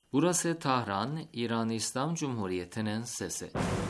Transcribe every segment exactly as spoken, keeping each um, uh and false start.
Burası Tahran, İran İslam Cumhuriyeti'nin sesi.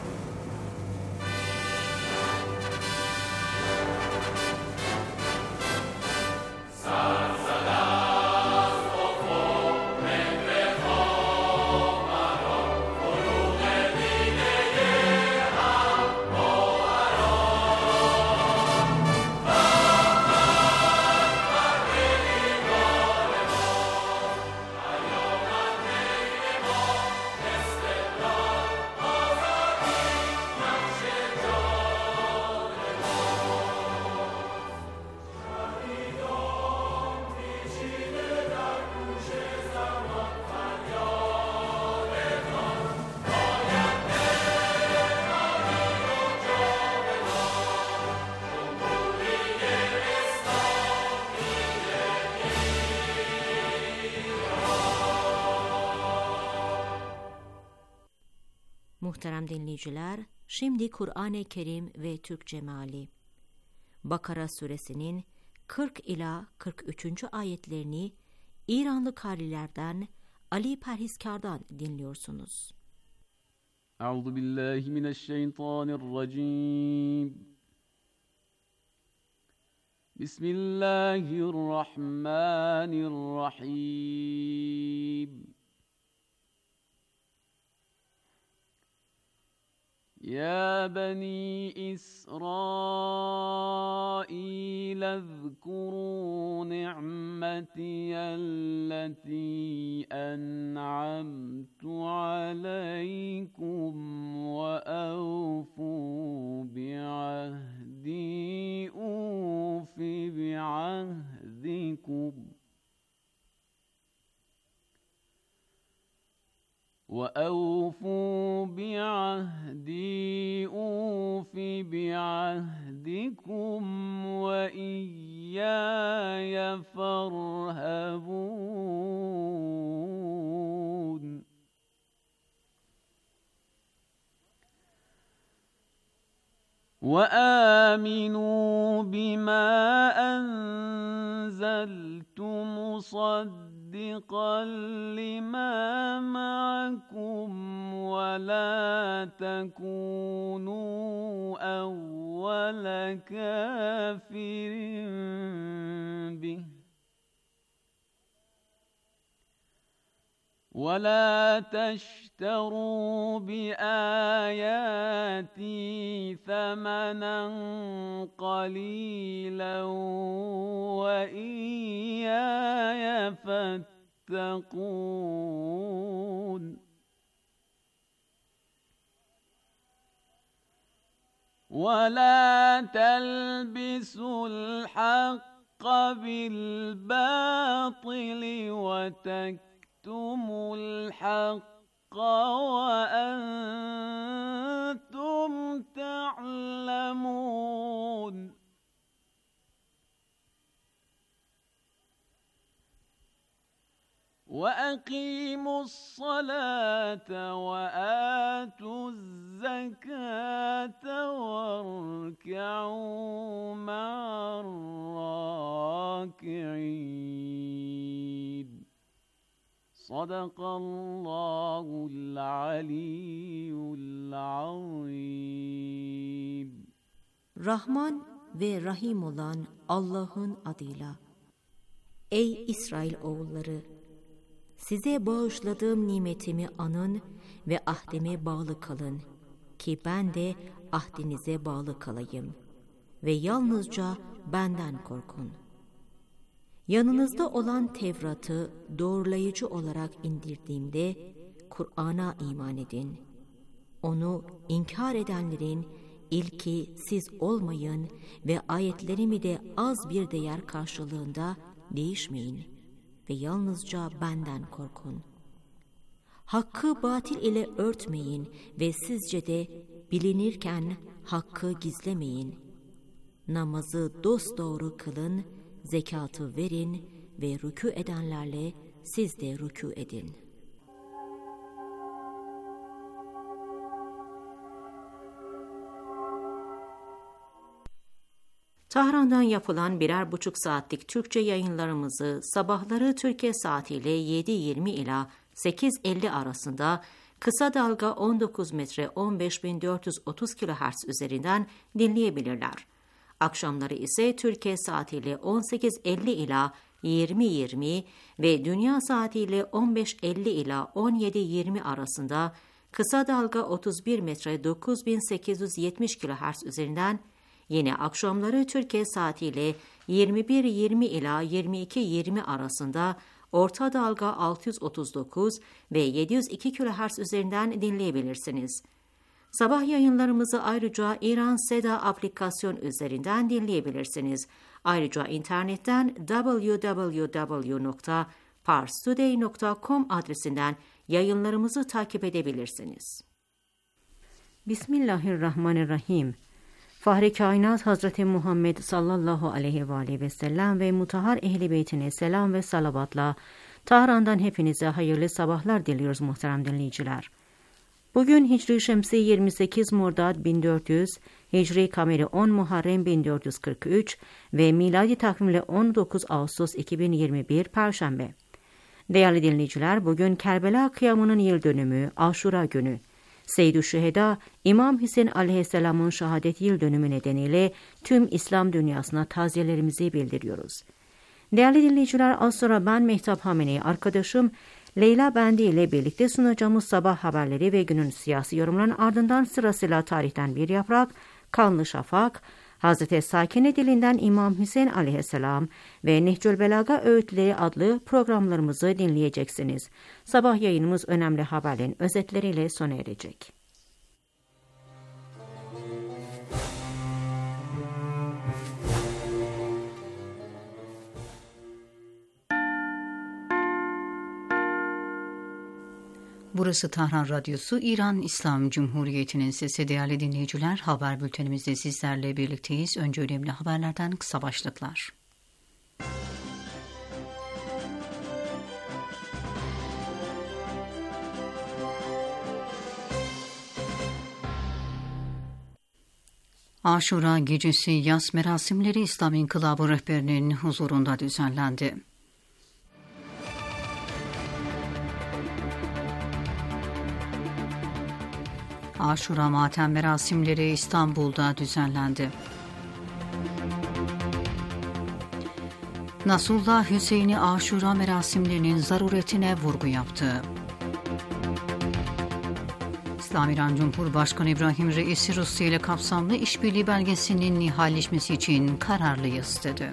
Muhterem dinleyiciler, şimdi Kur'an-ı Kerim ve Türkçe meali. Bakara suresinin kırk ila kırk üçüncü ayetlerini İranlı karilerden Ali Perhiskar'dan dinliyorsunuz. Euzu billahi mineşşeytanirracim. Bismillahirrahmanirrahim. يا بني إسرائيل اذكروا نعمتي التي أنعمت عليكم وأوفوا بعهدي أوف بعهدكم وأوفوا بعهدي أوف بعهدكم وإياي فارهبون وآمنوا بما أنزلت مصدقا لما معكم ولا تكونوا أول كافر به ولا تشتروا بآياتي ثمنا قليلا وإياي فاتقون ولا تلبسوا الحق بالباطل وتكتموا تكتموا الحق وأنتم تعلمون وأقيموا الصلاة وآتوا الزكاة واركعوا مع الراكعين صدق الله العلي العظيم. Rahman ve Rahim olan Allah'ın adıyla. Ey İsrail oğulları! Size bağışladığım nimetimi anın ve ahdime bağlı kalın ki ben de ahdinize bağlı kalayım ve yalnızca benden korkun. Yanınızda olan Tevrat'ı doğrulayıcı olarak indirdiğimde Kur'an'a iman edin. Onu inkar edenlerin ilki siz olmayın ve ayetlerimi de az bir değer karşılığında değişmeyin ve yalnızca benden korkun. Hakkı batil ile örtmeyin ve sizce de bilinirken hakkı gizlemeyin. Namazı dosdoğru kılın, zekatı verin ve rükû edenlerle siz de rükû edin. Tahran'dan yapılan birer buçuk saatlik Türkçe yayınlarımızı sabahları Türkiye saatiyle yedi yirmi ila sekiz elli arasında, kısa dalga on dokuz metre on beş bin dört yüz otuz kilohertz üzerinden dinleyebilirler. Akşamları ise Türkiye saatiyle on sekiz elli ila yirmi yirmi ve dünya saatiyle on beş elli ila on yedi yirmi arasında kısa dalga otuz bir metre dokuz bin sekiz yüz yetmiş kilohertz üzerinden, yine akşamları Türkiye saatiyle yirmi bir yirmi ila yirmi iki yirmi arasında orta dalga altı yüz otuz dokuz ve yedi yüz iki kilohertz üzerinden dinleyebilirsiniz. Sabah yayınlarımızı ayrıca İran Seda aplikasyon üzerinden dinleyebilirsiniz. Ayrıca internetten double-u double-u double-u nokta pars today nokta com adresinden yayınlarımızı takip edebilirsiniz. Bismillahirrahmanirrahim. Fahri Kainat Hazreti Muhammed sallallahu aleyhi ve aleyhi ve sellem ve mutahhar ehli beytine selam ve salavatla Tahran'dan hepinize hayırlı sabahlar diliyoruz muhterem dinleyiciler. Bugün Hicri Şemsi yirmi sekiz Mordad bin dört yüz, Hicri Kameri on Muharrem bin dört yüz kırk üç ve miladi takvimle on dokuz Ağustos iki bin yirmi bir Perşembe. Değerli dinleyiciler, bugün Kerbela kıyamının yıl dönümü, Aşura günü. Seyyid-ü Şüheda, İmam Hüseyin aleyhisselamın şehadet yıl dönümü nedeniyle tüm İslam dünyasına taziyelerimizi bildiriyoruz. Değerli dinleyiciler, az sonra ben Mehtap Hameni, arkadaşım Leyla Bendi ile birlikte sunacağımız sabah haberleri ve günün siyasi yorumlarının ardından sırasıyla tarihten bir yaprak, Kanlı Şafak, Hazreti Sakine dilinden İmam Hüseyin aleyhisselam ve Nehcül Belaga öğütleri adlı programlarımızı dinleyeceksiniz. Sabah yayınımız önemli haberlerin özetleriyle sona erecek. Burası Tahran Radyosu, İran İslam Cumhuriyeti'nin sesi. Değerli dinleyiciler, haber bültenimizde sizlerle birlikteyiz. Önce önemli haberlerden kısa başlıklar. Aşura gecesi yas merasimleri İslam İnkılabı rehberinin huzurunda düzenlendi. Aşura matem merasimleri İstanbul'da düzenlendi. Nasrullah Hüseyin'i Aşura merasimlerinin zaruretine vurgu yaptı. İslam İran Cumhurbaşkanı İbrahim Reisi Rusya ile kapsamlı işbirliği belgesinin nihalleşmesi için kararlıyız dedi.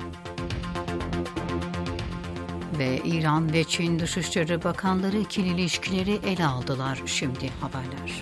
Ve İran ve Çin Dışişleri Bakanları ikili ilişkileri ele aldılar. Şimdi haberler.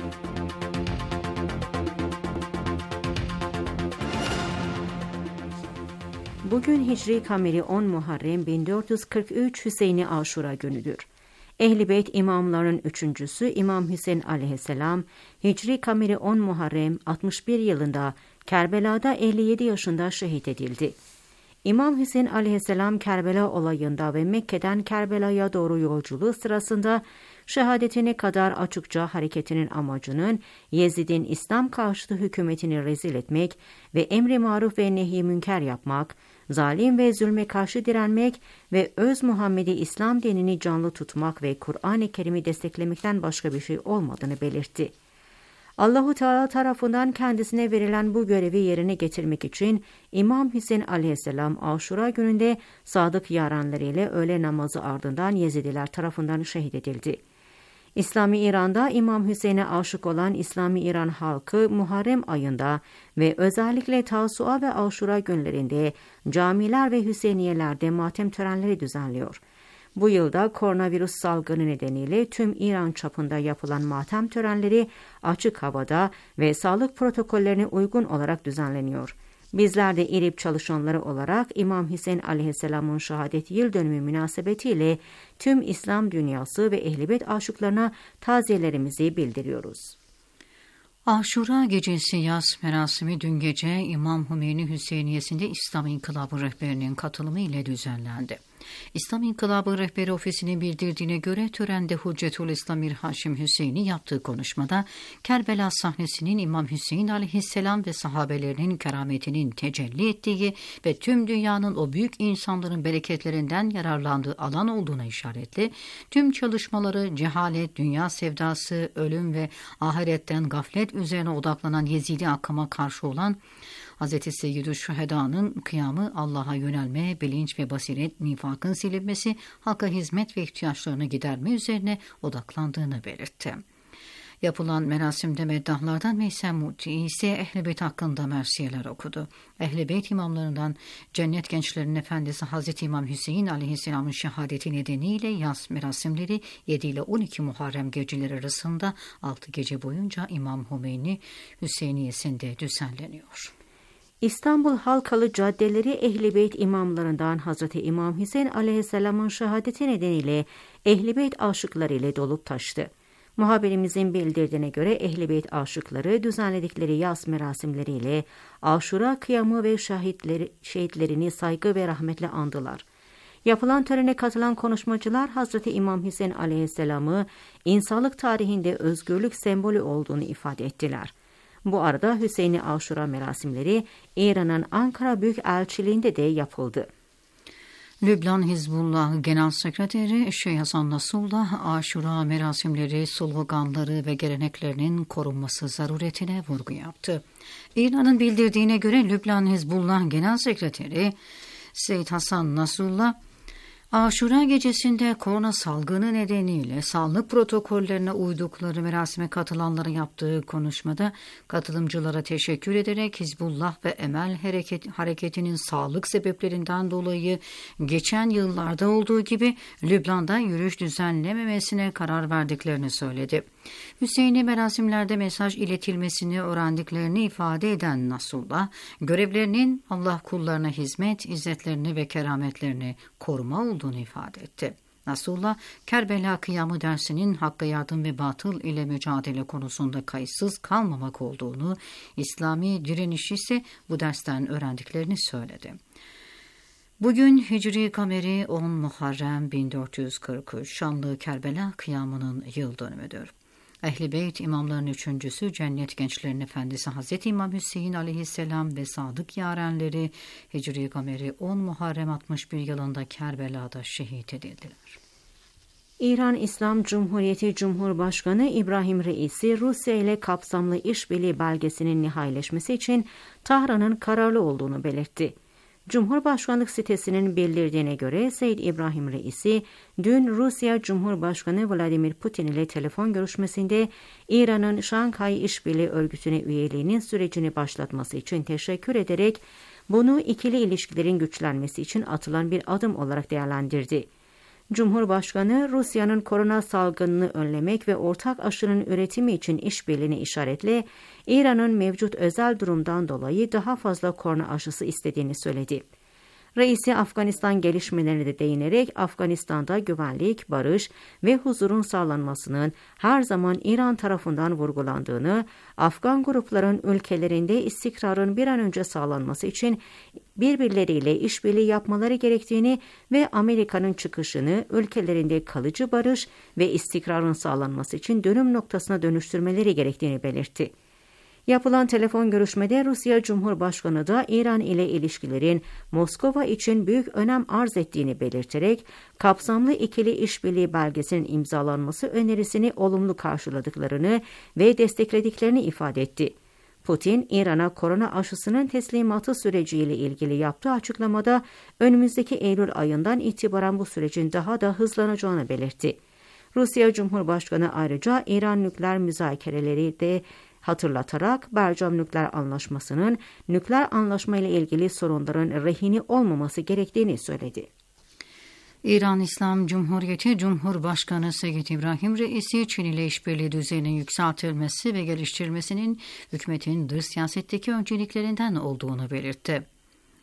Bugün Hicri Kameri on Muharrem bin dört yüz kırk üç Hüseyin'i Aşura günüdür. Ehl-i Beyt imamlarının üçüncüsü İmam Hüseyin aleyhisselam, Hicri Kameri on Muharrem altmış bir yılında Kerbela'da elli yedi yaşında şehit edildi. İmam Hüseyin aleyhisselam Kerbela olayında ve Mekke'den Kerbela'ya doğru yolculuğu sırasında şehadetine kadar açıkça hareketinin amacının Yezid'in İslam karşıtı hükümetini rezil etmek ve emri maruf ve nehy-i münker yapmak, zalim ve zulme karşı direnmek ve öz Muhammedi İslam dinini canlı tutmak ve Kur'an-ı Kerim'i desteklemekten başka bir şey olmadığını belirtti. Allahu Teala tarafından kendisine verilen bu görevi yerine getirmek için İmam Hüseyin aleyhisselam Aşura gününde sadık yaranlarıyla öğle namazı ardından Yezidiler tarafından şehit edildi. İslami İran'da İmam Hüseyin'e aşık olan İslami İran halkı Muharrem ayında ve özellikle Tasua ve Aşura günlerinde camiler ve Hüseyniyelerde matem törenleri düzenliyor. Bu yılda koronavirüs salgını nedeniyle tüm İran çapında yapılan matem törenleri açık havada ve sağlık protokollerine uygun olarak düzenleniyor. Bizler de İRİB çalışanları olarak İmam Hüseyin aleyhisselamın şehadet yıl dönümü münasebetiyle tüm İslam dünyası ve Ehl-i Beyt aşıklarına taziyelerimizi bildiriyoruz. Aşura gecesi yas merasimi dün gece İmam Hümeyni Hüseyniyesi'nde İslam İnkılabı rehberinin katılımı ile düzenlendi. İslam İnkılabı Rehberi Ofisi'nin bildirdiğine göre törende Hüccetülislam Mir Haşim Hüseyin'i yaptığı konuşmada Kerbela sahnesinin İmam Hüseyin aleyhisselam ve sahabelerinin kerametinin tecelli ettiği ve tüm dünyanın o büyük insanların bereketlerinden yararlandığı alan olduğuna işaretli, tüm çalışmaları cehalet, dünya sevdası, ölüm ve ahiretten gaflet üzerine odaklanan Yezidi akıma karşı olan Hz. Seyyid-i Şüheda'nın kıyamı, Allah'a yönelme, bilinç ve basiret, nifakın silinmesi, halka hizmet ve ihtiyaçlarını giderme üzerine odaklandığını belirtti. Yapılan merasimde meddahlardan Meysem Muti ise Ehl-i Beyt hakkında mersiyeler okudu. Ehl-i Beyt imamlarından Cennet Gençlerinin Efendisi Hz. İmam Hüseyin aleyhisselamın şehadeti nedeniyle yaz merasimleri yedi ile on iki Muharrem geceleri arasında altı gece boyunca İmam Hümeyni Hüseyiniyesi'nde düzenleniyor. İstanbul Halkalı caddeleri Ehl-i Beyt imamlarından Hazreti İmam Hüseyin aleyhisselamın şehadeti nedeniyle Ehl-i Beyt aşıkları ile dolup taştı. Muhabirimizin bildirdiğine göre Ehl-i Beyt aşıkları düzenledikleri yas merasimleriyle Aşura kıyamı ve şehitleri, şehitlerini saygı ve rahmetle andılar. Yapılan törene katılan konuşmacılar Hazreti İmam Hüseyin aleyhisselamı insanlık tarihinde özgürlük sembolü olduğunu ifade ettiler. Bu arada Hüseyin'i Aşura merasimleri İran'ın Ankara Büyükelçiliğinde de yapıldı. Lübnan Hizbullah Genel Sekreteri Şeyh Hasan Nasrullah, Aşura merasimleri, sloganları ve geleneklerinin korunması zaruretine vurgu yaptı. İran'ın bildirdiğine göre Lübnan Hizbullah Genel Sekreteri Şeyh Hasan Nasrullah, Aşura gecesinde korona salgını nedeniyle sağlık protokollerine uydukları merasime katılanlara yaptığı konuşmada katılımcılara teşekkür ederek Hizbullah ve Emel hareket, hareketinin sağlık sebeplerinden dolayı geçen yıllarda olduğu gibi Lübnan'da yürüyüş düzenlememesine karar verdiklerini söyledi. Hüseyin'e merasimlerde mesaj iletilmesini öğrendiklerini ifade eden Nasrullah, görevlerinin Allah kullarına hizmet, izzetlerini ve kerametlerini koruma olduğunu ifade etti. Nasrullah, Kerbela kıyamı dersinin hakka yardım ve batıl ile mücadele konusunda kayıtsız kalmamak olduğunu, İslami direniş ise bu dersten öğrendiklerini söyledi. Bugün Hicri Kameri on Muharrem bin dört yüz kırk üç şanlı Kerbela kıyamının yıl dönümüdür. Ehl-i Beyt imamların üçüncüsü Cennet Gençlerinin Efendisi Hz. İmam Hüseyin aleyhisselam ve sadık yarenleri Hicri Kameri on Muharrem altmış bir yılında Kerbela'da şehit edildiler. İran İslam Cumhuriyeti Cumhurbaşkanı İbrahim Reisi, Rusya ile kapsamlı işbirliği belgesinin nihaileşmesi için Tahran'ın kararlı olduğunu belirtti. Cumhurbaşkanlık sitesinin bildirdiğine göre Seyyid İbrahim Reisi, dün Rusya Cumhurbaşkanı Vladimir Putin ile telefon görüşmesinde İran'ın Şanghay İşbirliği Örgütü'ne üyeliğinin sürecini başlatması için teşekkür ederek bunu ikili ilişkilerin güçlenmesi için atılan bir adım olarak değerlendirdi. Cumhurbaşkanı, Rusya'nın korona salgınını önlemek ve ortak aşının üretimi için işbirliğini işaretle İran'ın mevcut özel durumdan dolayı daha fazla korona aşısı istediğini söyledi. Reisi Afganistan gelişmelerine de değinerek Afganistan'da güvenlik, barış ve huzurun sağlanmasının her zaman İran tarafından vurgulandığını, Afgan grupların ülkelerinde istikrarın bir an önce sağlanması için birbirleriyle işbirliği yapmaları gerektiğini ve Amerika'nın çıkışını ülkelerinde kalıcı barış ve istikrarın sağlanması için dönüm noktasına dönüştürmeleri gerektiğini belirtti. Yapılan telefon görüşmede Rusya Cumhurbaşkanı da İran ile ilişkilerin Moskova için büyük önem arz ettiğini belirterek kapsamlı ikili işbirliği belgesinin imzalanması önerisini olumlu karşıladıklarını ve desteklediklerini ifade etti. Putin, İran'a korona aşısının teslimatı süreciyle ilgili yaptığı açıklamada önümüzdeki Eylül ayından itibaren bu sürecin daha da hızlanacağını belirtti. Rusya Cumhurbaşkanı ayrıca İran nükleer müzakereleri de hatırlatarak Bercam Nükleer Anlaşması'nın nükleer anlaşma ile ilgili sorunların rehini olmaması gerektiğini söyledi. İran İslam Cumhuriyeti Cumhurbaşkanı Seyyid İbrahim Reisi, Çin ile işbirliği düzeyinin yükseltilmesi ve geliştirilmesinin hükümetin dış siyasetteki önceliklerinden olduğunu belirtti.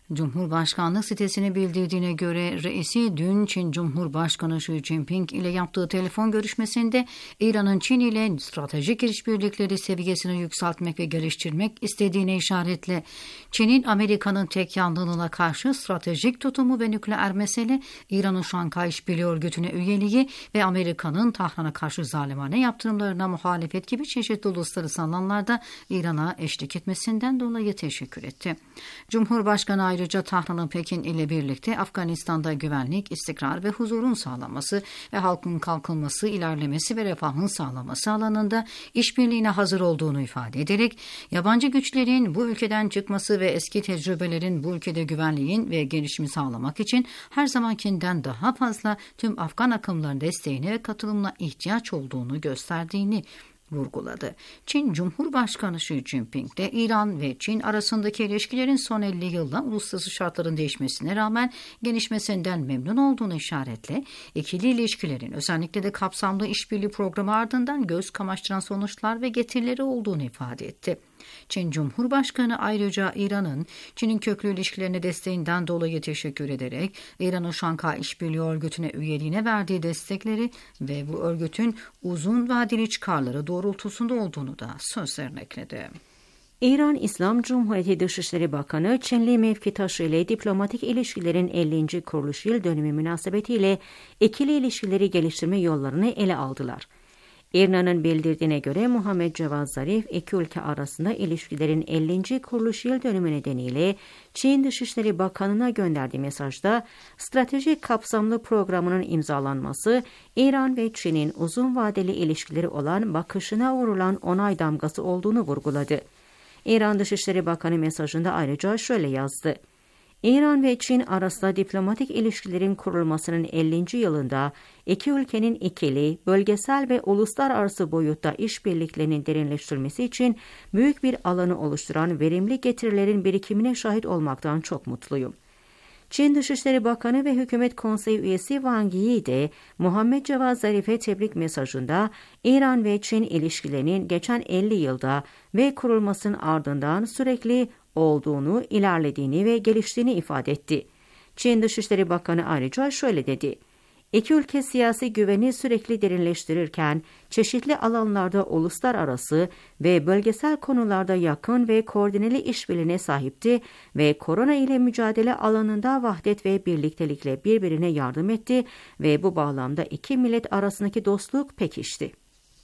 Cumhurbaşkanlığı sitesine bildirdiğine göre reisi dün Çin Cumhurbaşkanı Xi Jinping ile yaptığı telefon görüşmesinde İran'ın Çin ile stratejik işbirlikleri seviyesini yükseltmek ve geliştirmek istediğine işaretle Çin'in Amerika'nın tek yanlılığına karşı stratejik tutumu ve nükleer mesele, İran'ın Şanghay İşbirliği Örgütü'ne üyeliği ve Amerika'nın Tahran'a karşı zalimane yaptırımlarına muhalefet gibi çeşitli uluslararası alanlarda İran'a eşlik etmesinden dolayı teşekkür etti. Cumhurbaşkanı ayrıca Ayrıca Tahran'ın Pekin ile birlikte Afganistan'da güvenlik, istikrar ve huzurun sağlanması ve halkın kalkınması, ilerlemesi ve refahın sağlanması alanında işbirliğine hazır olduğunu ifade ederek, yabancı güçlerin bu ülkeden çıkması ve eski tecrübelerin bu ülkede güvenliğin ve gelişimi sağlamak için her zamankinden daha fazla tüm Afgan akımların desteğine ve katılımına ihtiyaç olduğunu gösterdiğini vurguladı. Çin Cumhurbaşkanı Xi Jinping de İran ve Çin arasındaki ilişkilerin son elli yılda uluslararası şartların değişmesine rağmen gelişmesinden memnun olduğunu işaretle, ikili ilişkilerin özellikle de kapsamlı işbirliği programı ardından göz kamaştıran sonuçlar ve getirileri olduğunu ifade etti. Çin Cumhurbaşkanı ayrıca İran'ın Çin'in köklü ilişkilerine desteğinden dolayı teşekkür ederek İran'ın Şanghay İşbirliği Örgütü'ne üyeliğine verdiği destekleri ve bu örgütün uzun vadeli çıkarları doğrultusunda olduğunu da sözlerine ekledi. İran İslam Cumhuriyeti Dışişleri Bakanı, Çinli mevkitaşı ile diplomatik ilişkilerin ellinci kuruluş yıl dönümü münasebetiyle ikili ilişkileri geliştirme yollarını ele aldılar. İRNA'nın bildirdiğine göre Muhammed Cevad Zarif, iki ülke arasında ilişkilerin ellinci kuruluş yıl dönümü nedeniyle Çin Dışişleri Bakanı'na gönderdiği mesajda stratejik kapsamlı programının imzalanması, İran ve Çin'in uzun vadeli ilişkileri olan bakışına vurulan onay damgası olduğunu vurguladı. İran Dışişleri Bakanı mesajında ayrıca şöyle yazdı: İran ve Çin arasında diplomatik ilişkilerin kurulmasının ellinci yılında iki ülkenin ikili, bölgesel ve uluslararası boyutta işbirliklerinin derinleştirilmesi için büyük bir alanı oluşturan verimli getirilerin birikimine şahit olmaktan çok mutluyum. Çin Dışişleri Bakanı ve Hükümet Konseyi üyesi Wang Yi de Muhammed Cevad Zarif'e tebrik mesajında İran ve Çin ilişkilerinin geçen elli yılda ve kurulmasının ardından sürekli olduğunu, ilerlediğini ve geliştiğini ifade etti. Çin Dışişleri Bakanı ayrıca şöyle dedi: İki ülke siyasi güveni sürekli derinleştirirken çeşitli alanlarda uluslararası ve bölgesel konularda yakın ve koordineli işbirliğine sahipti ve korona ile mücadele alanında vahdet ve birliktelikle birbirine yardım etti ve bu bağlamda iki millet arasındaki dostluk pekişti.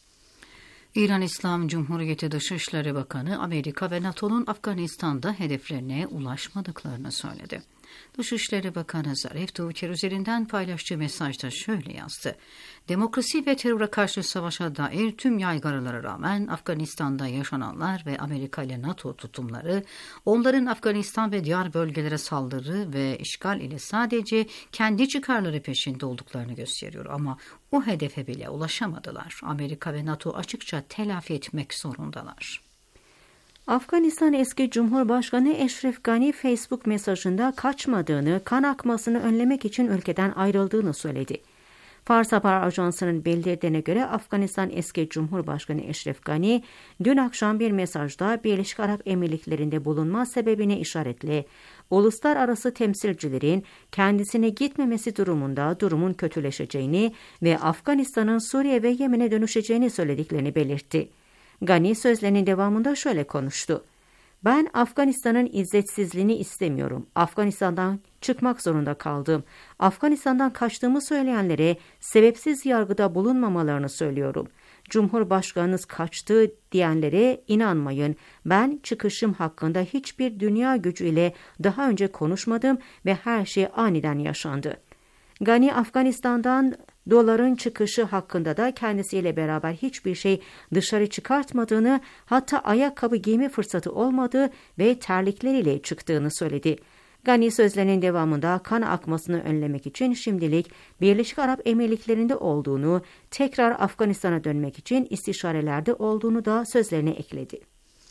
İran İslam Cumhuriyeti Dışişleri Bakanı, Amerika ve NATO'nun Afganistan'da hedeflerine ulaşmadıklarını söyledi. Dışişleri Bakanı Zarif, Twitter üzerinden paylaştığı mesajda şöyle yazdı: Demokrasi ve teröre karşı savaşa dair tüm yaygaralara rağmen Afganistan'da yaşananlar ve Amerika ile NATO tutumları, onların Afganistan ve diğer bölgelere saldırı ve işgal ile sadece kendi çıkarları peşinde olduklarını gösteriyor ama o hedefe bile ulaşamadılar. Amerika ve NATO açıkça telafi etmek zorundalar. Afganistan eski Cumhurbaşkanı Eşref Gani Facebook mesajında kaçmadığını, kan akmasını önlemek için ülkeden ayrıldığını söyledi. Fars Haber Ajansı'nın bildirdiğine göre Afganistan eski Cumhurbaşkanı Eşref Gani dün akşam bir mesajda Birleşik Arap Emirlikleri'nde bulunma sebebine işaretle uluslararası temsilcilerin kendisine gitmemesi durumunda durumun kötüleşeceğini ve Afganistan'ın Suriye ve Yemen'e dönüşeceğini söylediklerini belirtti. Gani sözlerinin devamında şöyle konuştu: Ben Afganistan'ın izzetsizliğini istemiyorum. Afganistan'dan çıkmak zorunda kaldım. Afganistan'dan kaçtığımı söyleyenlere sebepsiz yargıda bulunmamalarını söylüyorum. Cumhurbaşkanınız kaçtı diyenlere inanmayın. Ben çıkışım hakkında hiçbir dünya gücüyle daha önce konuşmadım ve her şey aniden yaşandı. Gani, Afganistan'dan doların çıkışı hakkında da kendisiyle beraber hiçbir şey dışarı çıkartmadığını, hatta ayakkabı giyme fırsatı olmadığı ve terlikleriyle çıktığını söyledi. Gani sözlerinin devamında kan akmasını önlemek için şimdilik Birleşik Arap Emirlikleri'nde olduğunu, tekrar Afganistan'a dönmek için istişarelerde olduğunu da sözlerine ekledi.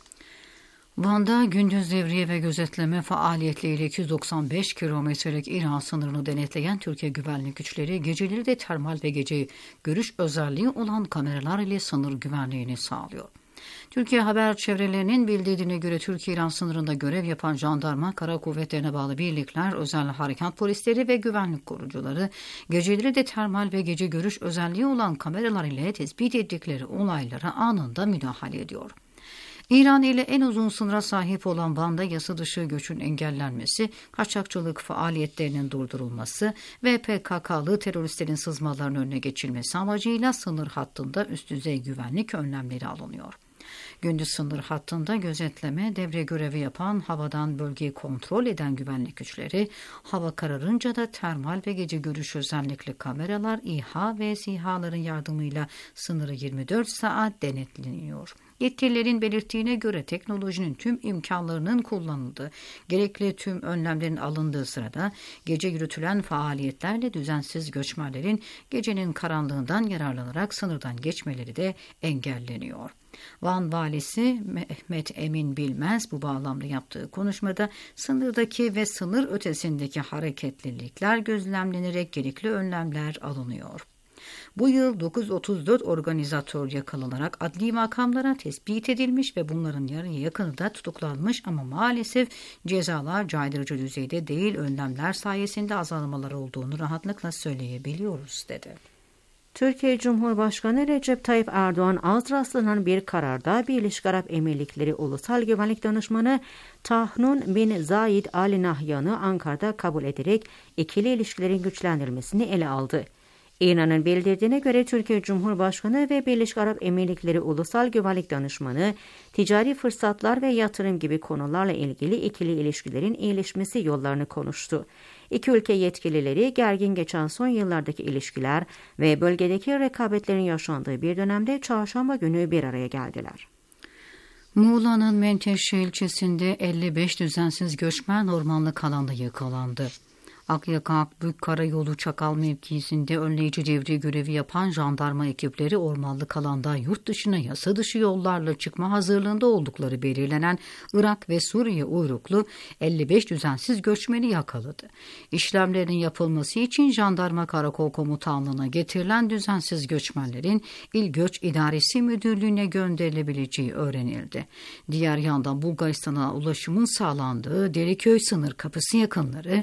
Van'da gündüz devriye ve gözetleme faaliyetleriyle iki yüz doksan beş kilometrelik İran sınırını denetleyen Türkiye güvenlik güçleri geceleri de termal ve gece görüş özelliği olan kameralar ile sınır güvenliğini sağlıyor. Türkiye haber çevrelerinin bildirdiğine göre Türkiye-İran sınırında görev yapan jandarma, kara kuvvetlerine bağlı birlikler, özel harekat polisleri ve güvenlik korucuları geceleri de termal ve gece görüş özelliği olan kameralar ile tespit ettikleri olaylara anında müdahale ediyor. İran ile en uzun sınıra sahip olan Van'da yasa dışı göçün engellenmesi, kaçakçılık faaliyetlerinin durdurulması ve P K K'lı teröristlerin sızmalarının önüne geçilmesi amacıyla sınır hattında üst düzey güvenlik önlemleri alınıyor. Gündüz sınır hattında gözetleme, devre görevi yapan, havadan bölgeyi kontrol eden güvenlik güçleri, hava kararınca da termal ve gece görüş özellikli kameralar, İHA ve SİHA'ların yardımıyla sınırı yirmi dört saat denetleniyor. Yetkililerin belirttiğine göre teknolojinin tüm imkanlarının kullanıldığı, gerekli tüm önlemlerin alındığı sırada gece yürütülen faaliyetlerle düzensiz göçmenlerin gecenin karanlığından yararlanarak sınırdan geçmeleri de engelleniyor. Van valisi Mehmet Emin Bilmez bu bağlamda yaptığı konuşmada sınırdaki ve sınır ötesindeki hareketlilikler gözlemlenerek gerekli önlemler alınıyor. Bu yıl dokuz yüz otuz dört organizatör yakalanarak adli makamlara tespit edilmiş ve bunların yarıya yakını da tutuklanmış ama maalesef cezalar caydırıcı düzeyde değil, önlemler sayesinde azalmalar olduğunu rahatlıkla söyleyebiliyoruz dedi. Türkiye Cumhurbaşkanı Recep Tayyip Erdoğan az rastlanan bir kararda Birleşik Arap Emirlikleri Ulusal Güvenlik Danışmanı Tahnun bin Zayed Al Nahyan'ı Ankara'da kabul ederek ikili ilişkilerin güçlendirilmesini ele aldı. İran'ın bildirdiğine göre Türkiye Cumhurbaşkanı ve Birleşik Arap Emirlikleri Ulusal Güvenlik Danışmanı, ticari fırsatlar ve yatırım gibi konularla ilgili ikili ilişkilerin iyileşmesi yollarını konuştu. İki ülke yetkilileri gergin geçen son yıllardaki ilişkiler ve bölgedeki rekabetlerin yaşandığı bir dönemde çarşamba günü bir araya geldiler. Muğla'nın Menteşe ilçesinde elli beş düzensiz göçmen ormanlık alanda yakalandı. Akyaka Akbük Karayolu Çakal mevkisinde önleyici devre görevi yapan jandarma ekipleri ormanlık alanda yurt dışına yasa dışı yollarla çıkma hazırlığında oldukları belirlenen Irak ve Suriye uyruklu elli beş düzensiz göçmeni yakaladı. İşlemlerin yapılması için Jandarma Karakol Komutanlığı'na getirilen düzensiz göçmenlerin İl Göç İdaresi Müdürlüğü'ne gönderilebileceği öğrenildi. Diğer yandan Bulgaristan'a ulaşımın sağlandığı Deriköy sınır kapısı yakınları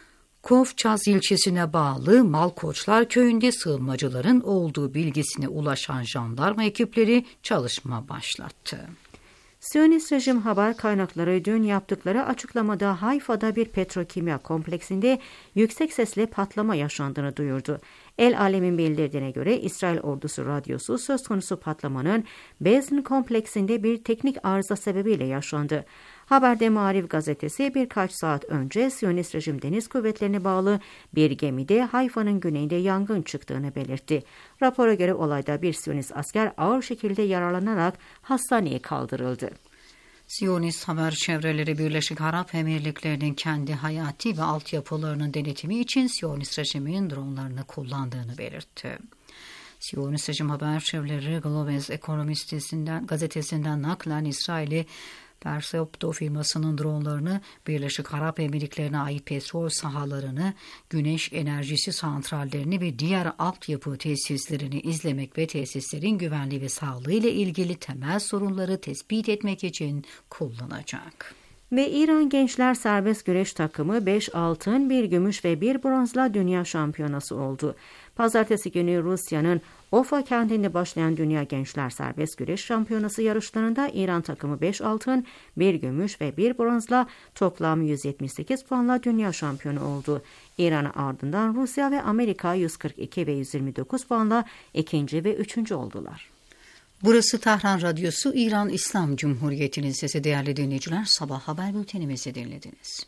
Kovçaz ilçesine bağlı Malkoçlar köyünde sığınmacıların olduğu bilgisine ulaşan jandarma ekipleri çalışma başlattı. Siyonist rejim haber kaynakları dün yaptıkları açıklamada Hayfa'da bir petrokimya kompleksinde yüksek sesle patlama yaşandığını duyurdu. El Alem'in bildirdiğine göre İsrail ordusu radyosu söz konusu patlamanın Bezn kompleksinde bir teknik arıza sebebiyle yaşandı. Haberde Maariv gazetesi birkaç saat önce Siyonist rejim deniz kuvvetlerine bağlı bir gemide Hayfa'nın güneyinde yangın çıktığını belirtti. Rapora göre olayda bir Siyonist asker ağır şekilde yaralanarak hastaneye kaldırıldı. Siyonist haber çevreleri Birleşik Arap Emirlikleri'nin kendi hayati ve altyapılarının denetimi için Siyonist rejimin dronlarını kullandığını belirtti. Siyonist rejim haber çevreleri Globes Ekonomistisinden gazetesinden naklen İsrail'i Persepto firmasının dronlarını Birleşik Arap Emirlikleri'ne ait petrol sahalarını, güneş enerjisi santrallerini ve diğer altyapı tesislerini izlemek ve tesislerin güvenliği ve sağlığı ile ilgili temel sorunları tespit etmek için kullanacak. Ve İran Gençler Serbest Güreş takımı beş altın, bir gümüş ve bir bronzla dünya şampiyonası oldu. Pazartesi günü Rusya'nın Ofa kentinde başlayan Dünya Gençler Serbest Güreş Şampiyonası yarışlarında İran takımı beş altın, bir gümüş ve bir bronzla toplam yüz yetmiş sekiz puanla dünya şampiyonu oldu. İran'ın ardından Rusya ve Amerika yüz kırk iki ve yüz yirmi dokuz puanla ikinci ve üçüncü oldular. Burası Tahran Radyosu, İran İslam Cumhuriyeti'nin sesi. Değerli dinleyiciler, sabah haber bültenimizi dinlediniz.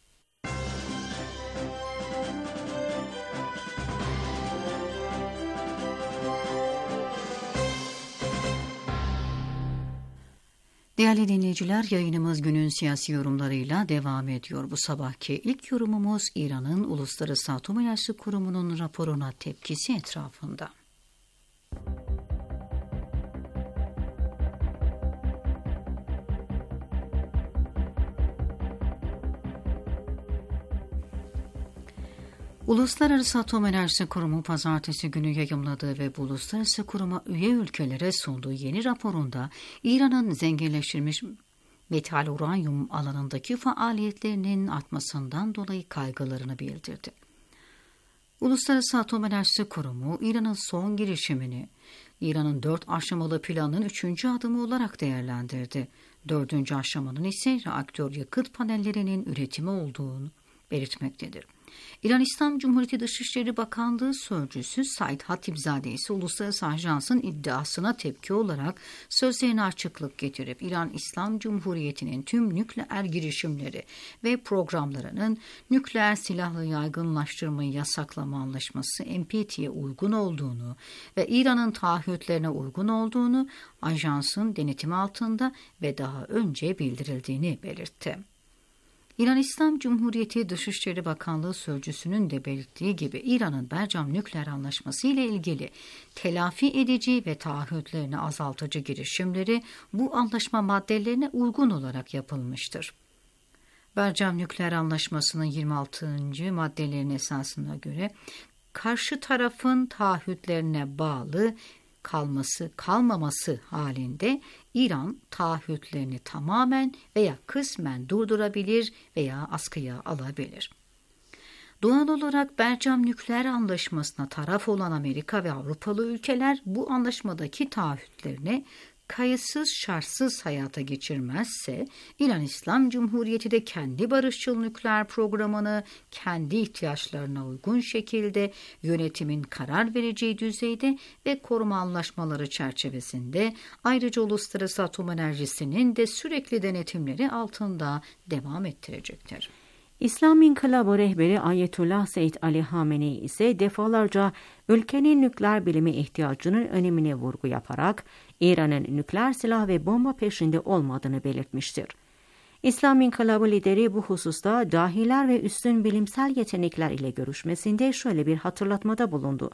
Değerli dinleyiciler, yayınımız günün siyasi yorumlarıyla devam ediyor. Bu sabahki ilk yorumumuz İran'ın Uluslararası Atom Enerjisi Kurumu'nun raporuna tepkisi etrafında. Uluslararası Atom Enerjisi Kurumu pazartesi günü yayımladığı ve bu uluslararası kuruma üye ülkelere sunduğu yeni raporunda İran'ın zenginleştirilmiş metal uranyum alanındaki faaliyetlerinin artmasından dolayı kaygılarını bildirdi. Uluslararası Atom Enerjisi Kurumu, İran'ın son girişimini, İran'ın dört aşamalı planının üçüncü adımı olarak değerlendirdi. Dördüncü aşamanın ise reaktör yakıt panellerinin üretimi olduğunu belirtmektedir. İran İslam Cumhuriyeti Dışişleri Bakanlığı Sözcüsü Said Hatipzade ise Uluslararası Ajans'ın iddiasına tepki olarak sözlerine açıklık getirip İran İslam Cumhuriyeti'nin tüm nükleer girişimleri ve programlarının nükleer silahlı yaygınlaştırmayı yasaklama anlaşması N P T'ye uygun olduğunu ve İran'ın taahhütlerine uygun olduğunu ajansın denetimi altında ve daha önce bildirildiğini belirtti. İran İslam Cumhuriyeti Dışişleri Bakanlığı Sözcüsü'nün de belirttiği gibi İran'ın Bercam Nükleer Anlaşması ile ilgili telafi edici ve taahhütlerini azaltıcı girişimleri bu anlaşma maddelerine uygun olarak yapılmıştır. Bercam Nükleer Anlaşması'nın yirmi altıncı maddelerinin esasına göre karşı tarafın taahhütlerine bağlı kalması kalmaması halinde İran taahhütlerini tamamen veya kısmen durdurabilir veya askıya alabilir. Doğal olarak Bercam Nükleer Anlaşması'na taraf olan Amerika ve Avrupalı ülkeler bu anlaşmadaki taahhütlerini kayıtsız şartsız hayata geçirmezse İran İslam Cumhuriyeti de kendi barışçıl nükleer programını kendi ihtiyaçlarına uygun şekilde yönetimin karar vereceği düzeyde ve koruma anlaşmaları çerçevesinde ayrıca Uluslararası Atom Enerjisi'nin de sürekli denetimleri altında devam ettirecektir. İslam İnkılabı rehberi Ayetullah Seyyid Ali Hamenei ise defalarca ülkenin nükleer bilimi ihtiyacının önemine vurgu yaparak İran'ın nükleer silah ve bomba peşinde olmadığını belirtmiştir. İslam İnkılabı lideri bu hususta dahiler ve üstün bilimsel yetenekler ile görüşmesinde şöyle bir hatırlatmada bulundu.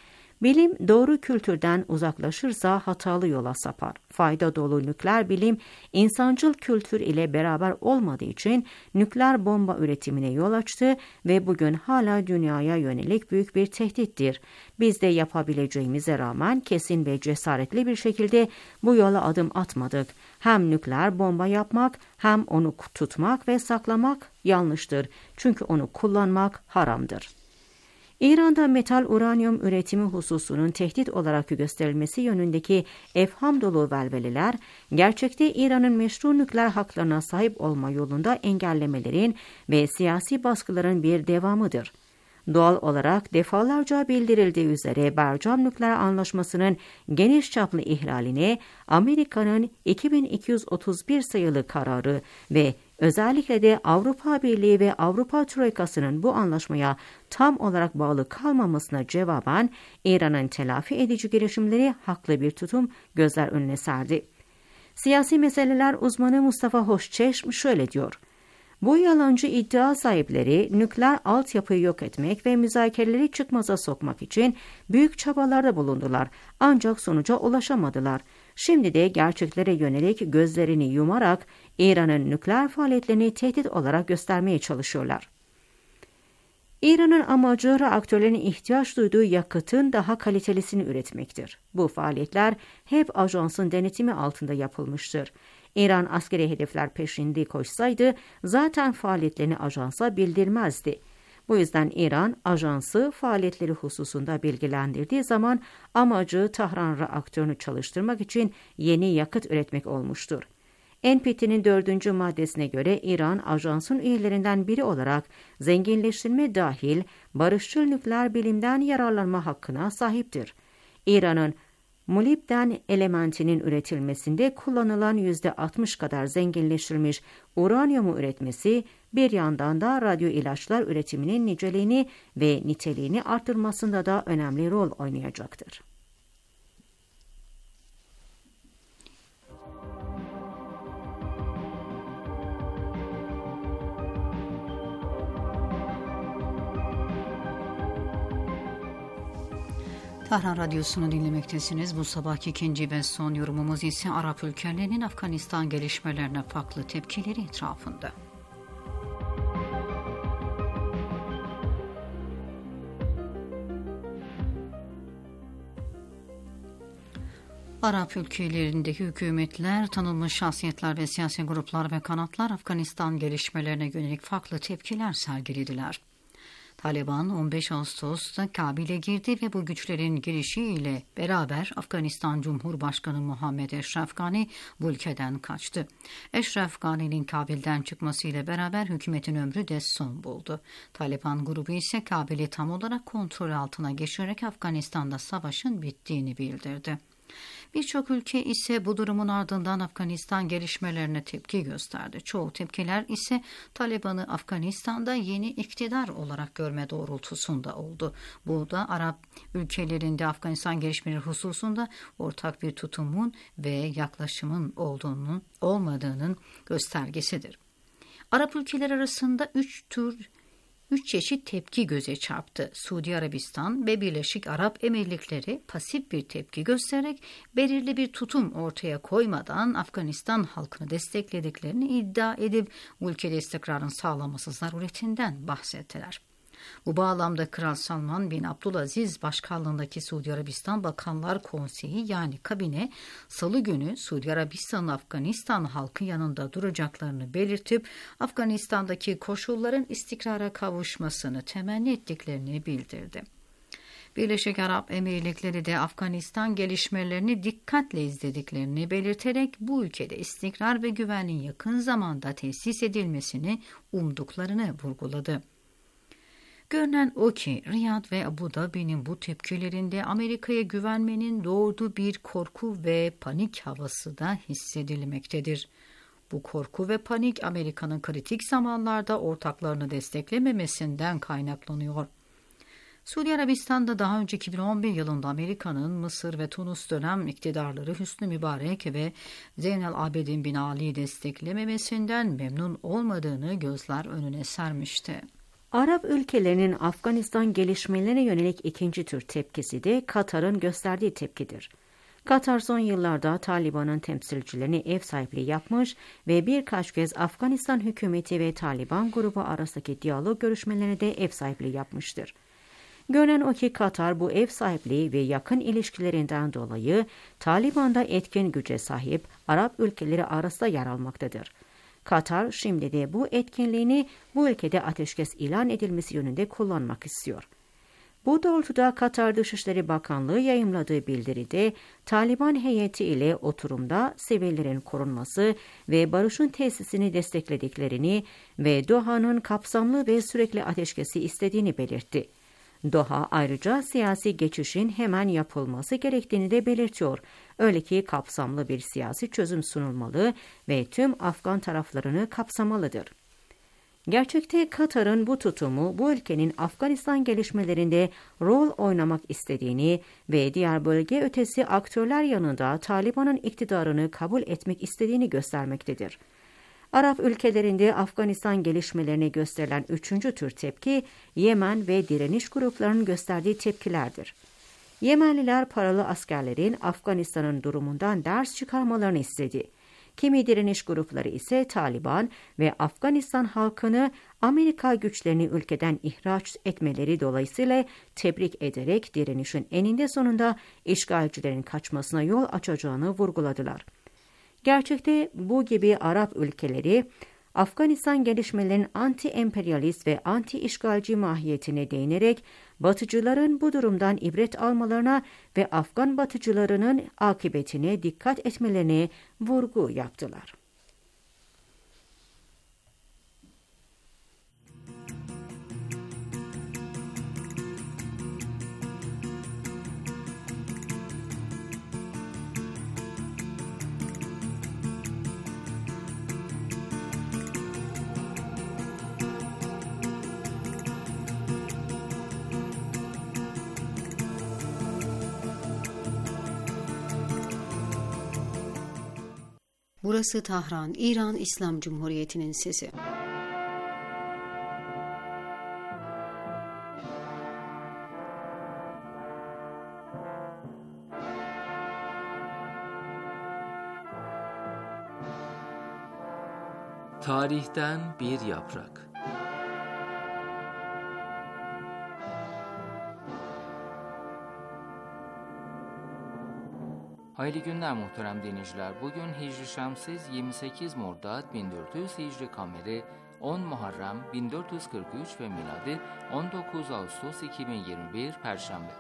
Bilim doğru kültürden uzaklaşırsa hatalı yola sapar. Fayda dolu nükleer bilim insancıl kültür ile beraber olmadığı için nükleer bomba üretimine yol açtı ve bugün hala dünyaya yönelik büyük bir tehdittir. Biz de yapabileceğimize rağmen kesin ve cesaretli bir şekilde bu yola adım atmadık. Hem nükleer bomba yapmak hem onu tutmak ve saklamak yanlıştır. Çünkü onu kullanmak haramdır. İran'da metal uranyum üretimi hususunun tehdit olarak gösterilmesi yönündeki efham dolu velveleler, gerçekte İran'ın meşru nükleer haklarına sahip olma yolunda engellemelerin ve siyasi baskıların bir devamıdır. Doğal olarak defalarca bildirildiği üzere Bercam Nükleer Anlaşması'nın geniş çaplı ihlaline Amerika'nın iki bin iki yüz otuz bir sayılı kararı ve özellikle de Avrupa Birliği ve Avrupa Troikası'nın bu anlaşmaya tam olarak bağlı kalmamasına cevaben İran'ın telafi edici girişimleri haklı bir tutum gözler önüne serdi. Siyasi meseleler uzmanı Mustafa Hoşçeşm şöyle diyor: Bu yalancı iddia sahipleri nükleer altyapıyı yok etmek ve müzakereleri çıkmaza sokmak için büyük çabalarda bulundular ancak sonuca ulaşamadılar. Şimdi de gerçeklere yönelik gözlerini yumarak İran'ın nükleer faaliyetlerini tehdit olarak göstermeye çalışıyorlar. İran'ın amacı reaktörlerin ihtiyaç duyduğu yakıtın daha kalitelisini üretmektir. Bu faaliyetler hep ajansın denetimi altında yapılmıştır. İran askeri hedefler peşinde koşsaydı zaten faaliyetlerini ajansa bildirmezdi. Bu yüzden İran ajansı faaliyetleri hususunda bilgilendirdiği zaman amacı Tahran reaktörünü çalıştırmak için yeni yakıt üretmek olmuştur. N P T'nin dördüncü maddesine göre İran ajansın üyelerinden biri olarak zenginleştirme dahil barışçıl nükleer bilimden yararlanma hakkına sahiptir. İran'ın molibden elementinin üretilmesinde kullanılan yüzde altmış kadar zenginleştirilmiş uranyumu üretmesi, bir yandan da radyo ilaçlar üretiminin niceliğini ve niteliğini artırmasında da önemli rol oynayacaktır. Tahran Radyosu'nu dinlemektesiniz. Bu sabahki ikinci ve son yorumumuz ise Arap ülkelerinin Afganistan gelişmelerine farklı tepkileri etrafında. Arap ülkelerindeki hükümetler, tanınmış şahsiyetler ve siyasi gruplar ve kanatlar Afganistan gelişmelerine yönelik farklı tepkiler sergilediler. Taliban on beş Ağustos'ta Kabil'e girdi ve bu güçlerin girişiyle beraber Afganistan Cumhurbaşkanı Muhammed Eşref Gani bu ülkeden kaçtı. Eşref Gani'nin Kabil'den çıkmasıyla beraber hükümetin ömrü de son buldu. Taliban grubu ise Kabil'i tam olarak kontrol altına geçirerek Afganistan'da savaşın bittiğini bildirdi. Birçok ülke ise bu durumun ardından Afganistan gelişmelerine tepki gösterdi. Çoğu tepkiler ise Taliban'ı Afganistan'da yeni iktidar olarak görme doğrultusunda oldu. Bu da Arap ülkelerinde Afganistan gelişmeleri hususunda ortak bir tutumun ve yaklaşımın olduğunun olmadığının göstergesidir. Arap ülkeler arasında üç tür Üç çeşit tepki göze çarptı. Suudi Arabistan ve Birleşik Arap Emirlikleri pasif bir tepki göstererek belirli bir tutum ortaya koymadan Afganistan halkını desteklediklerini iddia edip ülkede istikrarın sağlanması zaruretinden bahsettiler. Bu bağlamda Kral Salman bin Abdülaziz başkanlığındaki Suudi Arabistan Bakanlar Konseyi yani kabine Salı günü Suudi Arabistan'ın Afganistan halkı yanında duracaklarını belirtip Afganistan'daki koşulların istikrara kavuşmasını temenni ettiklerini bildirdi. Birleşik Arap Emirlikleri de Afganistan gelişmelerini dikkatle izlediklerini belirterek bu ülkede istikrar ve güvenin yakın zamanda tesis edilmesini umduklarını vurguladı. Görünen o ki Riyad ve Abu Dhabi'nin bu tepkilerinde Amerika'ya güvenmenin doğurduğu bir korku ve panik havası da hissedilmektedir. Bu korku ve panik Amerika'nın kritik zamanlarda ortaklarını desteklememesinden kaynaklanıyor. Suudi Arabistan'da daha önce iki bin on bir yılında Amerika'nın Mısır ve Tunus dönem iktidarları Hüsnü Mübarek ve Zeynel Abidin bin Ali'yi desteklememesinden memnun olmadığını gözler önüne sermişti. Arap ülkelerinin Afganistan gelişmelerine yönelik ikinci tür tepkisi de Katar'ın gösterdiği tepkidir. Katar son yıllarda Taliban'ın temsilcilerini ev sahipliği yapmış ve birkaç kez Afganistan hükümeti ve Taliban grubu arasındaki diyalog görüşmelerine de ev sahipliği yapmıştır. Görünen o ki Katar bu ev sahipliği ve yakın ilişkilerinden dolayı Taliban'da etkin güce sahip Arap ülkeleri arasında yer almaktadır. Katar şimdi de bu etkinliğini bu ülkede ateşkes ilan edilmesi yönünde kullanmak istiyor. Bu doğrultuda Katar Dışişleri Bakanlığı yayımladığı bildiride Taliban heyeti ile oturumda sivillerin korunması ve barışın tesisini desteklediklerini ve Doha'nın kapsamlı ve sürekli ateşkesi istediğini belirtti. Doha ayrıca siyasi geçişin hemen yapılması gerektiğini de belirtiyor. Öyle ki kapsamlı bir siyasi çözüm sunulmalı ve tüm Afgan taraflarını kapsamalıdır. Gerçekte Katar'ın bu tutumu bu ülkenin Afganistan gelişmelerinde rol oynamak istediğini ve diğer bölge ötesi aktörler yanında Taliban'ın iktidarını kabul etmek istediğini göstermektedir. Arap ülkelerinde Afganistan gelişmelerine gösterilen üçüncü tür tepki, Yemen ve direniş gruplarının gösterdiği tepkilerdir. Yemenliler paralı askerlerin Afganistan'ın durumundan ders çıkarmalarını istedi. Kimi direniş grupları ise Taliban ve Afganistan halkını Amerika güçlerini ülkeden ihraç etmeleri dolayısıyla tebrik ederek direnişin eninde sonunda işgalcilerin kaçmasına yol açacağını vurguladılar. Gerçekte bu gibi Arap ülkeleri Afganistan gelişmelerinin anti-emperyalist ve anti-işgalci mahiyetine değinerek Batıcıların bu durumdan ibret almalarına ve Afgan Batıcılarının akıbetine dikkat etmelerine vurgu yaptılar. Burası Tahran, İran İslam Cumhuriyeti'nin sesi. Tarihten bir yaprak. Hayırlı günler muhterem dinleyiciler. Bugün Hicri Şemsiz yirmi sekiz Mordad bin dört yüz, Hicri Kameri on Muharrem bin dört yüz kırk üç ve miladi on dokuz Ağustos iki bin yirmi bir Perşembe.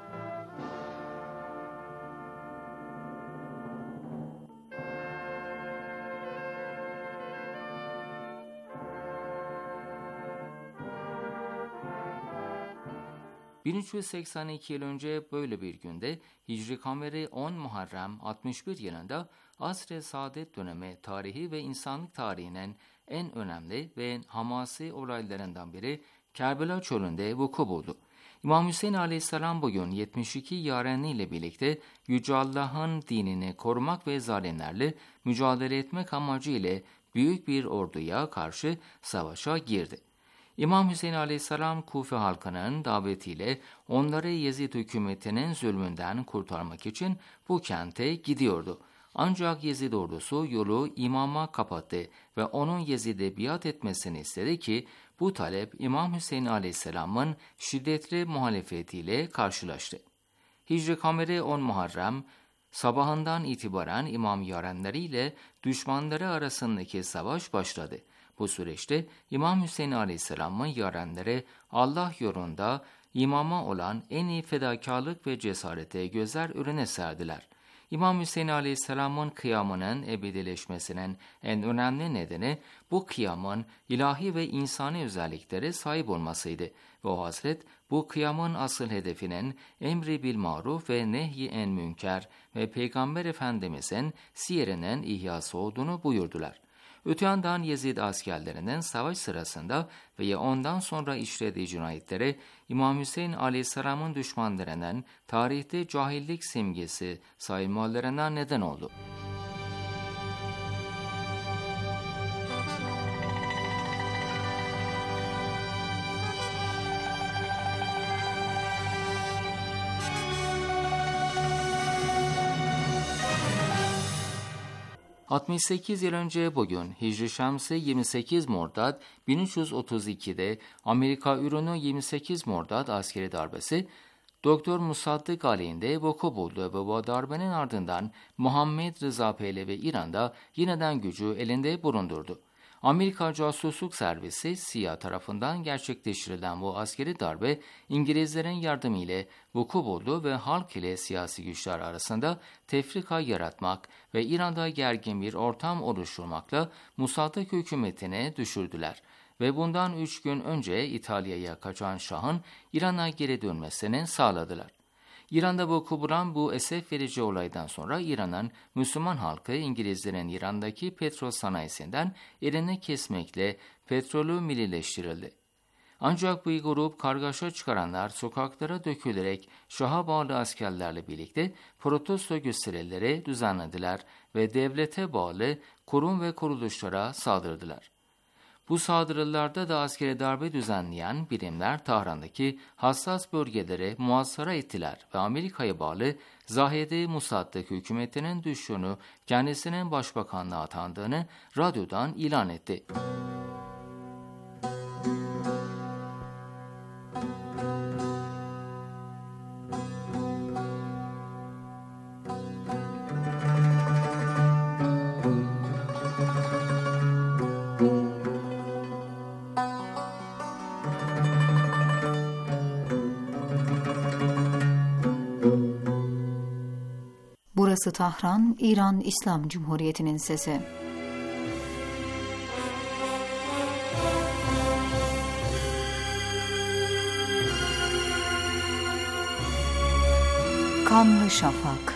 bin üç yüz seksen iki yıl önce böyle bir günde Hicri Kameri on Muharrem altmış bir yılında Asr-ı Saadet dönemi tarihi ve insanlık tarihinin en önemli ve hamasi olaylarından biri Kerbela çölünde vuku buldu. İmam Hüseyin Aleyhisselam bugün yetmiş iki yarenliyle birlikte Yüce Allah'ın dinini korumak ve zalimlerle mücadele etmek amacıyla büyük bir orduya karşı savaşa girdi. İmam Hüseyin Aleyhisselam Kufe halkının davetiyle onları Yezid hükümetinin zulmünden kurtarmak için bu kente gidiyordu. Ancak Yezid ordusu yolu imama kapattı ve onun Yezid'e biat etmesini istedi ki bu talep İmam Hüseyin Aleyhisselam'ın şiddetli muhalefetiyle karşılaştı. Hicri Kameri on Muharrem sabahından itibaren imam yarenleriyle düşmanları arasındaki savaş başladı. Bu süreçte İmam Hüseyin Aleyhisselam'ın yarenleri Allah yolunda imama olan en iyi fedakarlık ve cesarete gözler önüne serdiler. İmam Hüseyin Aleyhisselam'ın kıyamının ebedileşmesinin en önemli nedeni bu kıyamın ilahi ve insani özelliklere sahip olmasıydı ve o Hazret bu kıyamın asıl hedefinin emri bil maruf ve nehy-i en münker ve Peygamber Efendimiz'in siyerinin ihyası olduğunu buyurdular. Öte yandan Yezid askerlerinin savaş sırasında veya ondan sonra işlediği cinayetleri İmam Hüseyin Aleyhisselam'ın düşmanlarının tarihte cahillik simgesi sayılmalarına neden oldu. altmış sekiz yıl önce bugün Hicri Şemsi yirmi sekiz Mordad bin üç yüz otuz iki'de Amerika ürünü yirmi sekiz Mordad askeri darbesi Doktor Musaddık aleyhinde vuku buldu ve bu darbenin ardından Muhammed Rıza Pehlevi İran'da yeniden gücü elinde bulundurdu. Amerika Casusluk Servisi S İ A tarafından gerçekleştirilen bu askeri darbe İngilizlerin yardımıyla vuku buldu ve halk ile siyasi güçler arasında tefrika yaratmak ve İran'da gergin bir ortam oluşturmakla Musaddık hükümetini düşürdüler ve bundan üç gün önce İtalya'ya kaçan Şah'ın İran'a geri dönmesini sağladılar. İran'da vuku bulan bu esef verici olaydan sonra İran'ın Müslüman halkı İngilizlerin İran'daki petrol sanayisinden elini kesmekle petrolü millileştirildi. Ancak bu grup kargaşa çıkaranlar sokaklara dökülerek Şah'a bağlı askerlerle birlikte protesto gösterileri düzenlediler ve devlete bağlı kurum ve kuruluşlara saldırdılar. Bu saldırılarda da askeri darbe düzenleyen birimler Tahran'daki hassas bölgelere muhasara ettiler ve Amerika'ya bağlı Zahedi Musaddık hükümetinin düştüğünü, kendisinin başbakanlığa atandığını radyodan ilan etti. Burası Tahran, İran İslam Cumhuriyeti'nin sesi. Kanlı Şafak.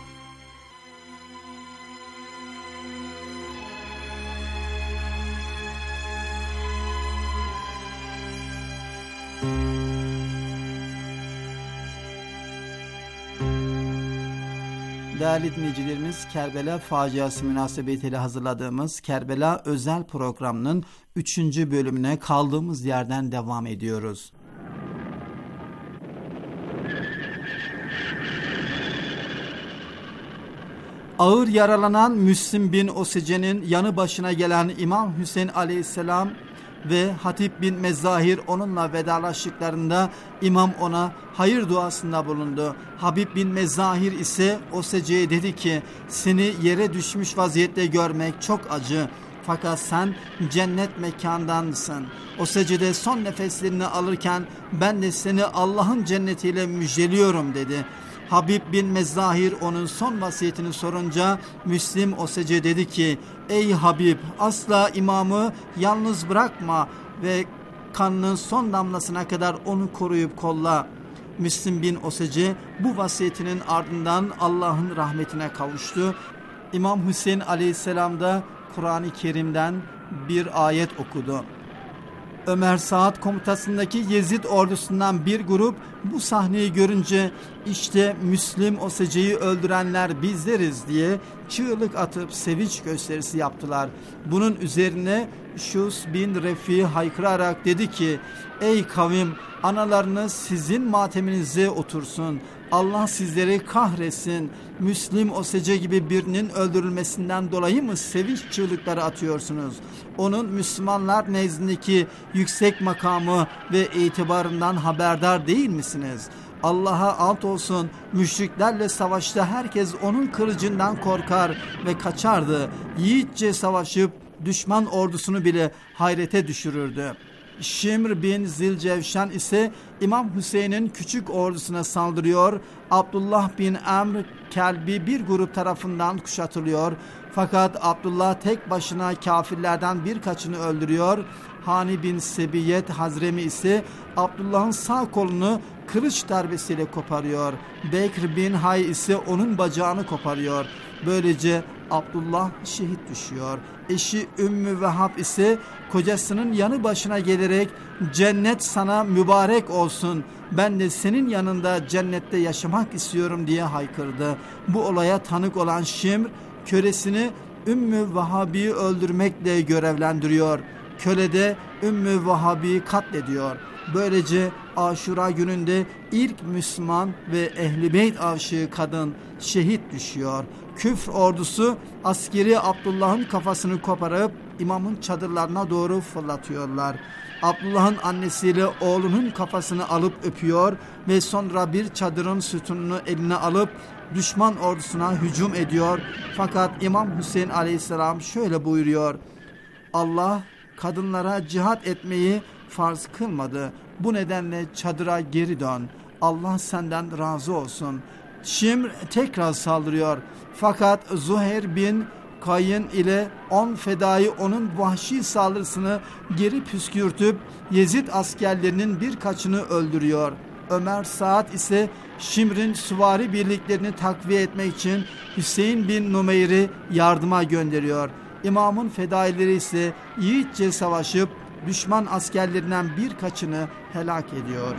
Değerli dinleyicilerimiz, Kerbela faciası münasebetiyle hazırladığımız Kerbela özel programının üçüncü bölümüne kaldığımız yerden devam ediyoruz. Ağır yaralanan Müslim bin Osice'nin yanı başına gelen İmam Hüseyin Aleyhisselam ve Hatip bin Mezzahir onunla vedalaştıklarında imam ona hayır duasında bulundu. Habib bin Mezzahir ise o secdeye dedi ki, seni yere düşmüş vaziyette görmek çok acı. Fakat sen cennet mekandansın. O secde son nefeslerini alırken ben de seni Allah'ın cennetiyle müjdeliyorum dedi. Habib bin Mezzahir onun son vasiyetini sorunca Müslim o secde dedi ki, ey Habib, asla imamı yalnız bırakma ve kanının son damlasına kadar onu koruyup kolla. Müslim bin Osece bu vasiyetinin ardından Allah'ın rahmetine kavuştu. İmam Hüseyin aleyhisselam da Kur'an-ı Kerim'den bir ayet okudu. Ömer Saad komutasındaki Yezid ordusundan bir grup bu sahneyi görünce işte Müslim Osece'yi öldürenler bizleriz diye çığlık atıp sevinç gösterisi yaptılar. Bunun üzerine Şus bin Refi haykırarak dedi ki, ey kavim, analarınız sizin mateminize otursun. Allah sizleri kahretsin. Müslim Osece gibi birinin öldürülmesinden dolayı mı sevinç çığlıkları atıyorsunuz? Onun Müslümanlar nezdindeki yüksek makamı ve itibarından haberdar değil misiniz? Allah'a ant olsun, müşriklerle savaşta herkes onun kılıcından korkar ve kaçardı. Yiğitçe savaşıp düşman ordusunu bile hayrete düşürürdü. Şimr bin Zilcevşan ise İmam Hüseyin'in küçük ordusuna saldırıyor. Abdullah bin Amr Kelbi bir grup tarafından kuşatılıyor. Fakat Abdullah tek başına kafirlerden birkaçını öldürüyor. Hani bin Sebiyet Hazremi ise Abdullah'ın sağ kolunu kılıç darbesiyle koparıyor. Bekr bin Hay ise onun bacağını koparıyor. Böylece Abdullah şehit düşüyor. Eşi Ümmü Vehhab ise kocasının yanı başına gelerek cennet sana mübarek olsun, ben de senin yanında cennette yaşamak istiyorum diye haykırdı. Bu olaya tanık olan Şimr kölesini Ümmü Vehhab'i öldürmekle görevlendiriyor. Köle de Ümmü Vehhab'i katlediyor. Böylece Aşura gününde ilk Müslüman ve Ehl-i Beyt aşığı kadın şehit düşüyor. Küfr ordusu askeri Abdullah'ın kafasını koparıp imamın çadırlarına doğru fırlatıyorlar. Abdullah'ın annesiyle oğlunun kafasını alıp öpüyor ve sonra bir çadırın sütununu eline alıp düşman ordusuna hücum ediyor. Fakat İmam Hüseyin aleyhisselam şöyle buyuruyor: Allah kadınlara cihat etmeyi farz kılmadı. Bu nedenle çadıra geri dön. Allah senden razı olsun. Şimr tekrar saldırıyor. Fakat Zuhair bin Kayn ile on fedai onun vahşi saldırısını geri püskürtüp Yezid askerlerinin birkaçını öldürüyor. Ömer Saad ise Şimr'in süvari birliklerini takviye etmek için Hüseyin bin Numeyr'i yardıma gönderiyor. İmamın fedaileri ise yiğitçe savaşıp düşman askerlerinden birkaçını helak ediyor.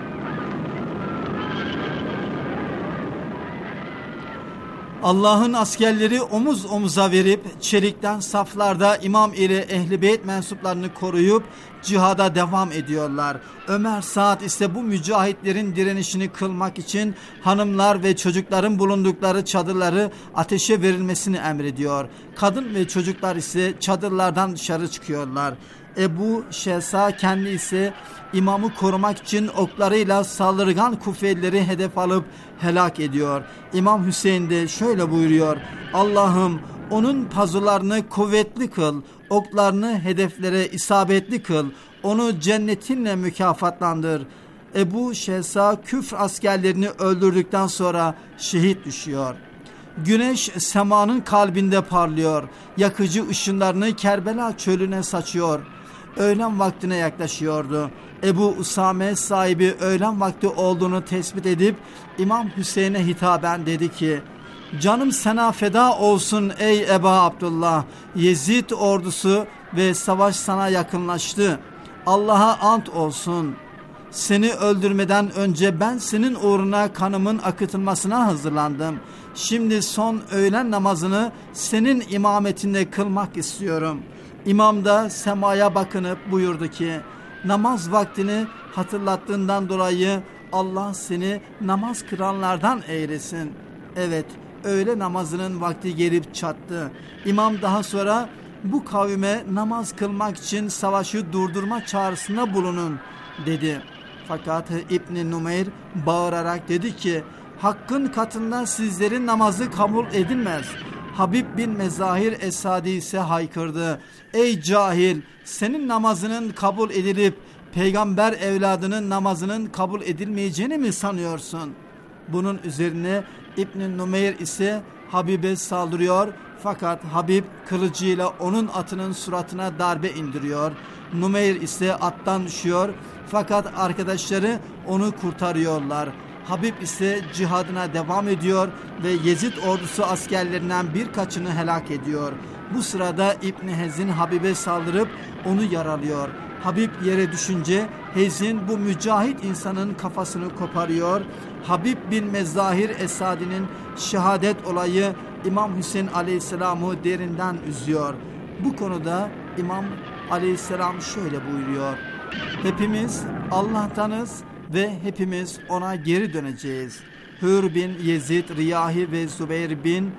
Allah'ın askerleri omuz omuza verip çelikten saflarda imam ile Ehl-i Beyt mensuplarını koruyup cihada devam ediyorlar. Ömer Saad ise bu mücahitlerin direnişini kılmak için hanımlar ve çocukların bulundukları çadırları ateşe verilmesini emrediyor. Kadın ve çocuklar ise çadırlardan dışarı çıkıyorlar. Ebu Şehsa kendi ise imamı korumak için oklarıyla saldırgan Kufelileri hedef alıp helak ediyor. İmam Hüseyin de şöyle buyuruyor: Allah'ım onun pazularını kuvvetli kıl, oklarını hedeflere isabetli kıl, onu cennetinle mükafatlandır. Ebu Şehsa küfr askerlerini öldürdükten sonra şehit düşüyor. Güneş semanın kalbinde parlıyor. Yakıcı ışınlarını Kerbela çölüne saçıyor. Öğlen vaktine yaklaşıyordu. Ebu Usame sahibi öğlen vakti olduğunu tespit edip İmam Hüseyin'e hitaben dedi ki: canım sana feda olsun ey Eba Abdullah. Yezid ordusu ve savaş sana yakınlaştı. Allah'a ant olsun. Seni öldürmeden önce ben senin uğruna kanımın akıtılmasına hazırlandım. Şimdi son öğlen namazını senin imametinde kılmak istiyorum. İmam da semaya bakınıp buyurdu ki: namaz vaktini hatırlattığından dolayı Allah seni namaz kılanlardan eylesin. Evet, öğle namazının vakti gelip çattı. İmam daha sonra bu kavme namaz kılmak için savaşı durdurma çağrısında bulunun dedi. Fakat İbn Numeyr bağırarak dedi ki Hakk'ın katında sizlerin namazı kabul edilmez. Habib bin Mezahir Es-Sadi ise haykırdı. Ey cahil, senin namazının kabul edilip peygamber evladının namazının kabul edilmeyeceğini mi sanıyorsun? Bunun üzerine İbn Numeyr ise Habib'e saldırıyor. Fakat Habib kılıcıyla onun atının suratına darbe indiriyor. Numeyr ise attan düşüyor. Fakat arkadaşları onu kurtarıyorlar. Habib ise cihadına devam ediyor ve Yezid ordusu askerlerinden birkaçını helak ediyor. Bu sırada İbn Hezin Habib'e saldırıp onu yaralıyor. Habib yere düşünce Hezin bu mücahit insanın kafasını koparıyor. Habib bin Mezahir Es-Sadi'nin şehadet olayı İmam Hüseyin Aleyhisselam'ı derinden üzüyor. Bu konuda İmam Aleyhisselam şöyle buyuruyor. Hepimiz Allah'tanız ve hepimiz ona geri döneceğiz. Hür bin Yezid, Riyahi ve Zübeyir bin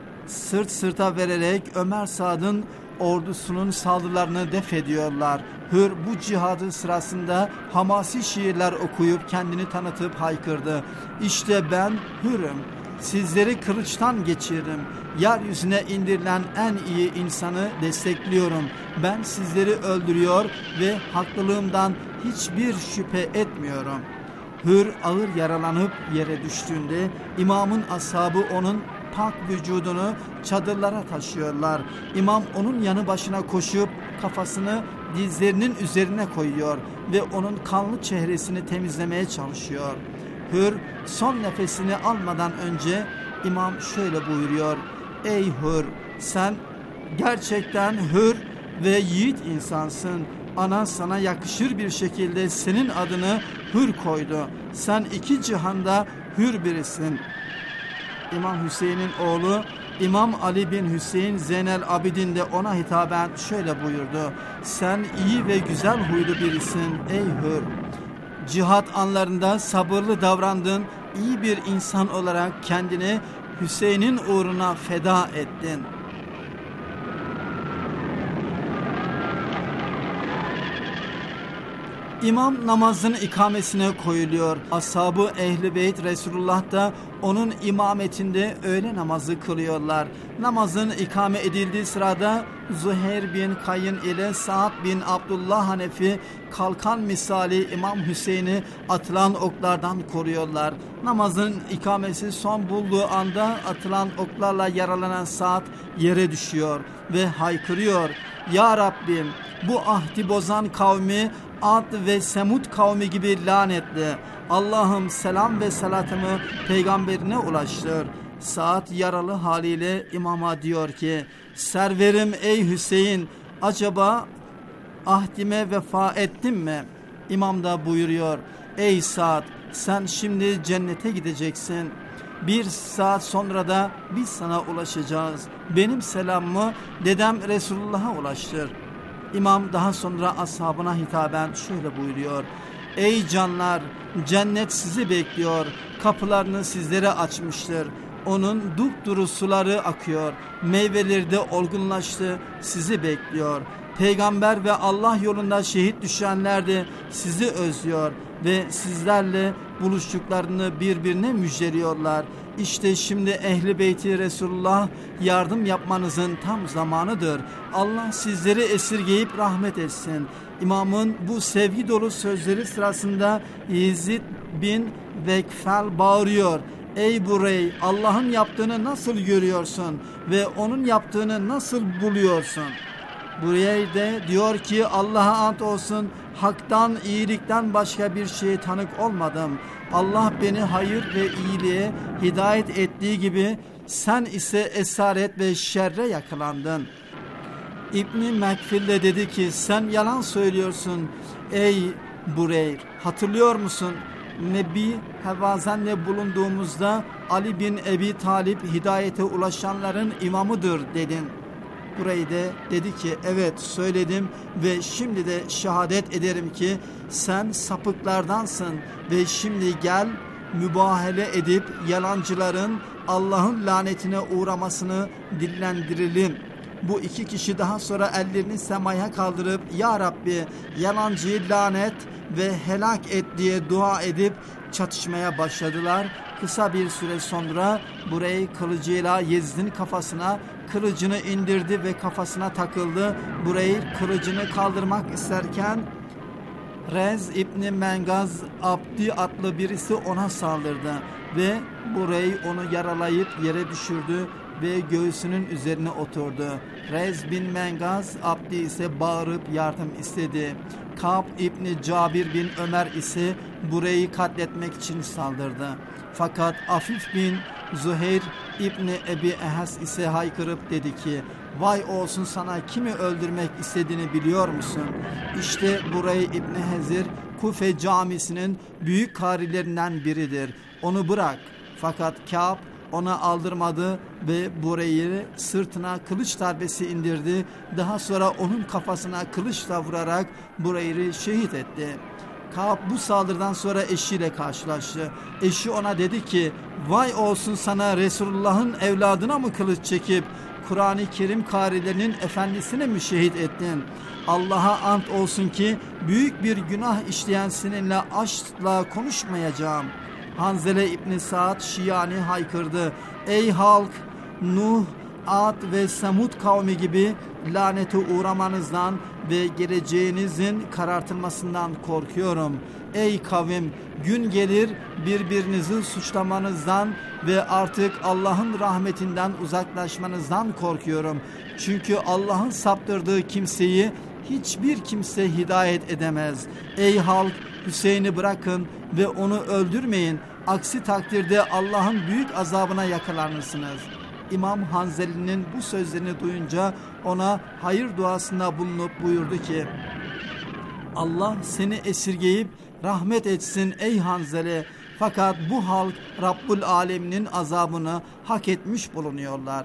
sırt sırta vererek Ömer Sad'ın ordusunun saldırılarını def ediyorlar. Hür bu cihadı sırasında hamasi şiirler okuyup kendini tanıtıp haykırdı. İşte ben Hür'üm. Sizleri kılıçtan geçiririm. Yeryüzüne indirilen en iyi insanı destekliyorum. Ben sizleri öldürüyor ve haklılığımdan hiçbir şüphe etmiyorum. Hür ağır yaralanıp yere düştüğünde imamın ashabı onun pak vücudunu çadırlara taşıyorlar. İmam onun yanı başına koşup kafasını dizlerinin üzerine koyuyor ve onun kanlı çehresini temizlemeye çalışıyor. Hür son nefesini almadan önce imam şöyle buyuruyor. Ey Hür, sen gerçekten hür ve yiğit insansın. Anan sana yakışır bir şekilde senin adını Hür koydu. Sen iki cihanda hür birisin. İmam Hüseyin'in oğlu İmam Ali bin Hüseyin Zeynel Abidin de ona hitaben şöyle buyurdu. Sen iyi ve güzel huylu birisin ey Hür. Cihat anlarında sabırlı davrandın, iyi bir insan olarak kendini Hüseyin'in uğruna feda ettin. İmam namazın ikamesine koyuluyor. Ashab-ı Ehl-i Beyt Resulullah da onun imametinde öğle namazı kılıyorlar. Namazın ikame edildiği sırada Zuhair bin Kayn ile Sa'd bin Abdullah Hanefi kalkan misali İmam Hüseyin'i atılan oklardan koruyorlar. Namazın ikamesi son bulduğu anda atılan oklarla yaralanan Sa'd yere düşüyor ve haykırıyor. Ya Rabbim, bu ahdi bozan kavmi Ad ve Semud kavmi gibi lanetli. Allah'ım selam ve salatımı peygamberine ulaştır. Sa'd yaralı haliyle imama diyor ki, serverim ey Hüseyin, acaba ahdime vefa ettin mi? İmam da buyuruyor, ey Sa'd, sen şimdi cennete gideceksin. Bir saat sonra da biz sana ulaşacağız. Benim selamımı dedem Resulullah'a ulaştır. İmam daha sonra ashabına hitaben şöyle buyuruyor. Ey canlar, cennet sizi bekliyor. Kapılarını sizlere açmıştır. Onun dupduru suları akıyor. Meyveleri de olgunlaştı, sizi bekliyor. Peygamber ve Allah yolunda şehit düşenler de sizi özlüyor ve sizlerle buluştuklarını birbirine müjdeliyorlar. İşte şimdi Ehl-i Beyti Resulullah yardım yapmanızın tam zamanıdır. Allah sizleri esirgeyip rahmet etsin. İmamın bu sevgi dolu sözleri sırasında Yezid bin Vekfel bağırıyor. Ey Burey, Allah'ın yaptığını nasıl görüyorsun ve onun yaptığını nasıl buluyorsun? Burey de diyor ki Allah'a ant olsun, haktan, iyilikten başka bir şeye tanık olmadım. Allah beni hayır ve iyiliğe hidayet ettiği gibi sen ise esaret ve şerre yakalandın. İbn-i Mekfil de dedi ki sen yalan söylüyorsun ey Bureyr, hatırlıyor musun? Nebi Hevazen'le bulunduğumuzda Ali bin Ebi Talip hidayete ulaşanların imamıdır dedin. Burayı de dedi ki evet söyledim ve şimdi de şehadet ederim ki sen sapıklardansın ve şimdi gel mübahele edip yalancıların Allah'ın lanetine uğramasını dillendirelim. Bu iki kişi daha sonra ellerini semaya kaldırıp Ya Rabbi yalancıyı lanet ve helak et diye dua edip çatışmaya başladılar. Kısa bir süre sonra Burey kılıcıyla Yezid'in kafasına kılıcını indirdi ve kafasına takıldı. Burey kılıcını kaldırmak isterken Rez İbni Mengaz Abdi adlı birisi ona saldırdı ve Burey onu yaralayıp yere düşürdü ve göğsünün üzerine oturdu. Rez bin Mengaz Abdi ise bağırıp yardım istedi. Kab İbni Cabir bin Ömer ise Burey'i katletmek için saldırdı. Fakat Afif bin Zuheyr İbni Ebi Ehas ise haykırıp dedi ki vay olsun sana, kimi öldürmek istediğini biliyor musun? İşte Burey İbni Hezir Kufe camisinin büyük karilerinden biridir. Onu bırak. Fakat Kâb ona aldırmadı ve Burey'i sırtına kılıç darbesi indirdi. Daha sonra onun kafasına kılıçla vurarak Burey'i şehit etti. Kâb bu saldırıdan sonra eşiyle karşılaştı. Eşi ona dedi ki vay olsun sana, Resulullah'ın evladına mı kılıç çekip Kur'an-ı Kerim karilerinin efendisini mi şehit ettin? Allah'a ant olsun ki büyük bir günah işleyen seninle aşkla konuşmayacağım. Hanzele İbni Sa'd Şiyani haykırdı. Ey halk, Nuh, Ad ve Semud kavmi gibi lanete uğramanızdan ve geleceğinizin karartılmasından korkuyorum. Ey kavim, gün gelir birbirinizi suçlamanızdan ve artık Allah'ın rahmetinden uzaklaşmanızdan korkuyorum. Çünkü Allah'ın saptırdığı kimseyi hiçbir kimse hidayet edemez. Ey halk, Hüseyin'i bırakın ve onu öldürmeyin. Aksi takdirde Allah'ın büyük azabına yakalanırsınız. İmam Hanzeli'nin bu sözlerini duyunca ona hayır duasında bulunup buyurdu ki Allah seni esirgeyip rahmet etsin ey Hanzeli. Fakat bu halk Rabbul Alemin'in azabını hak etmiş bulunuyorlar.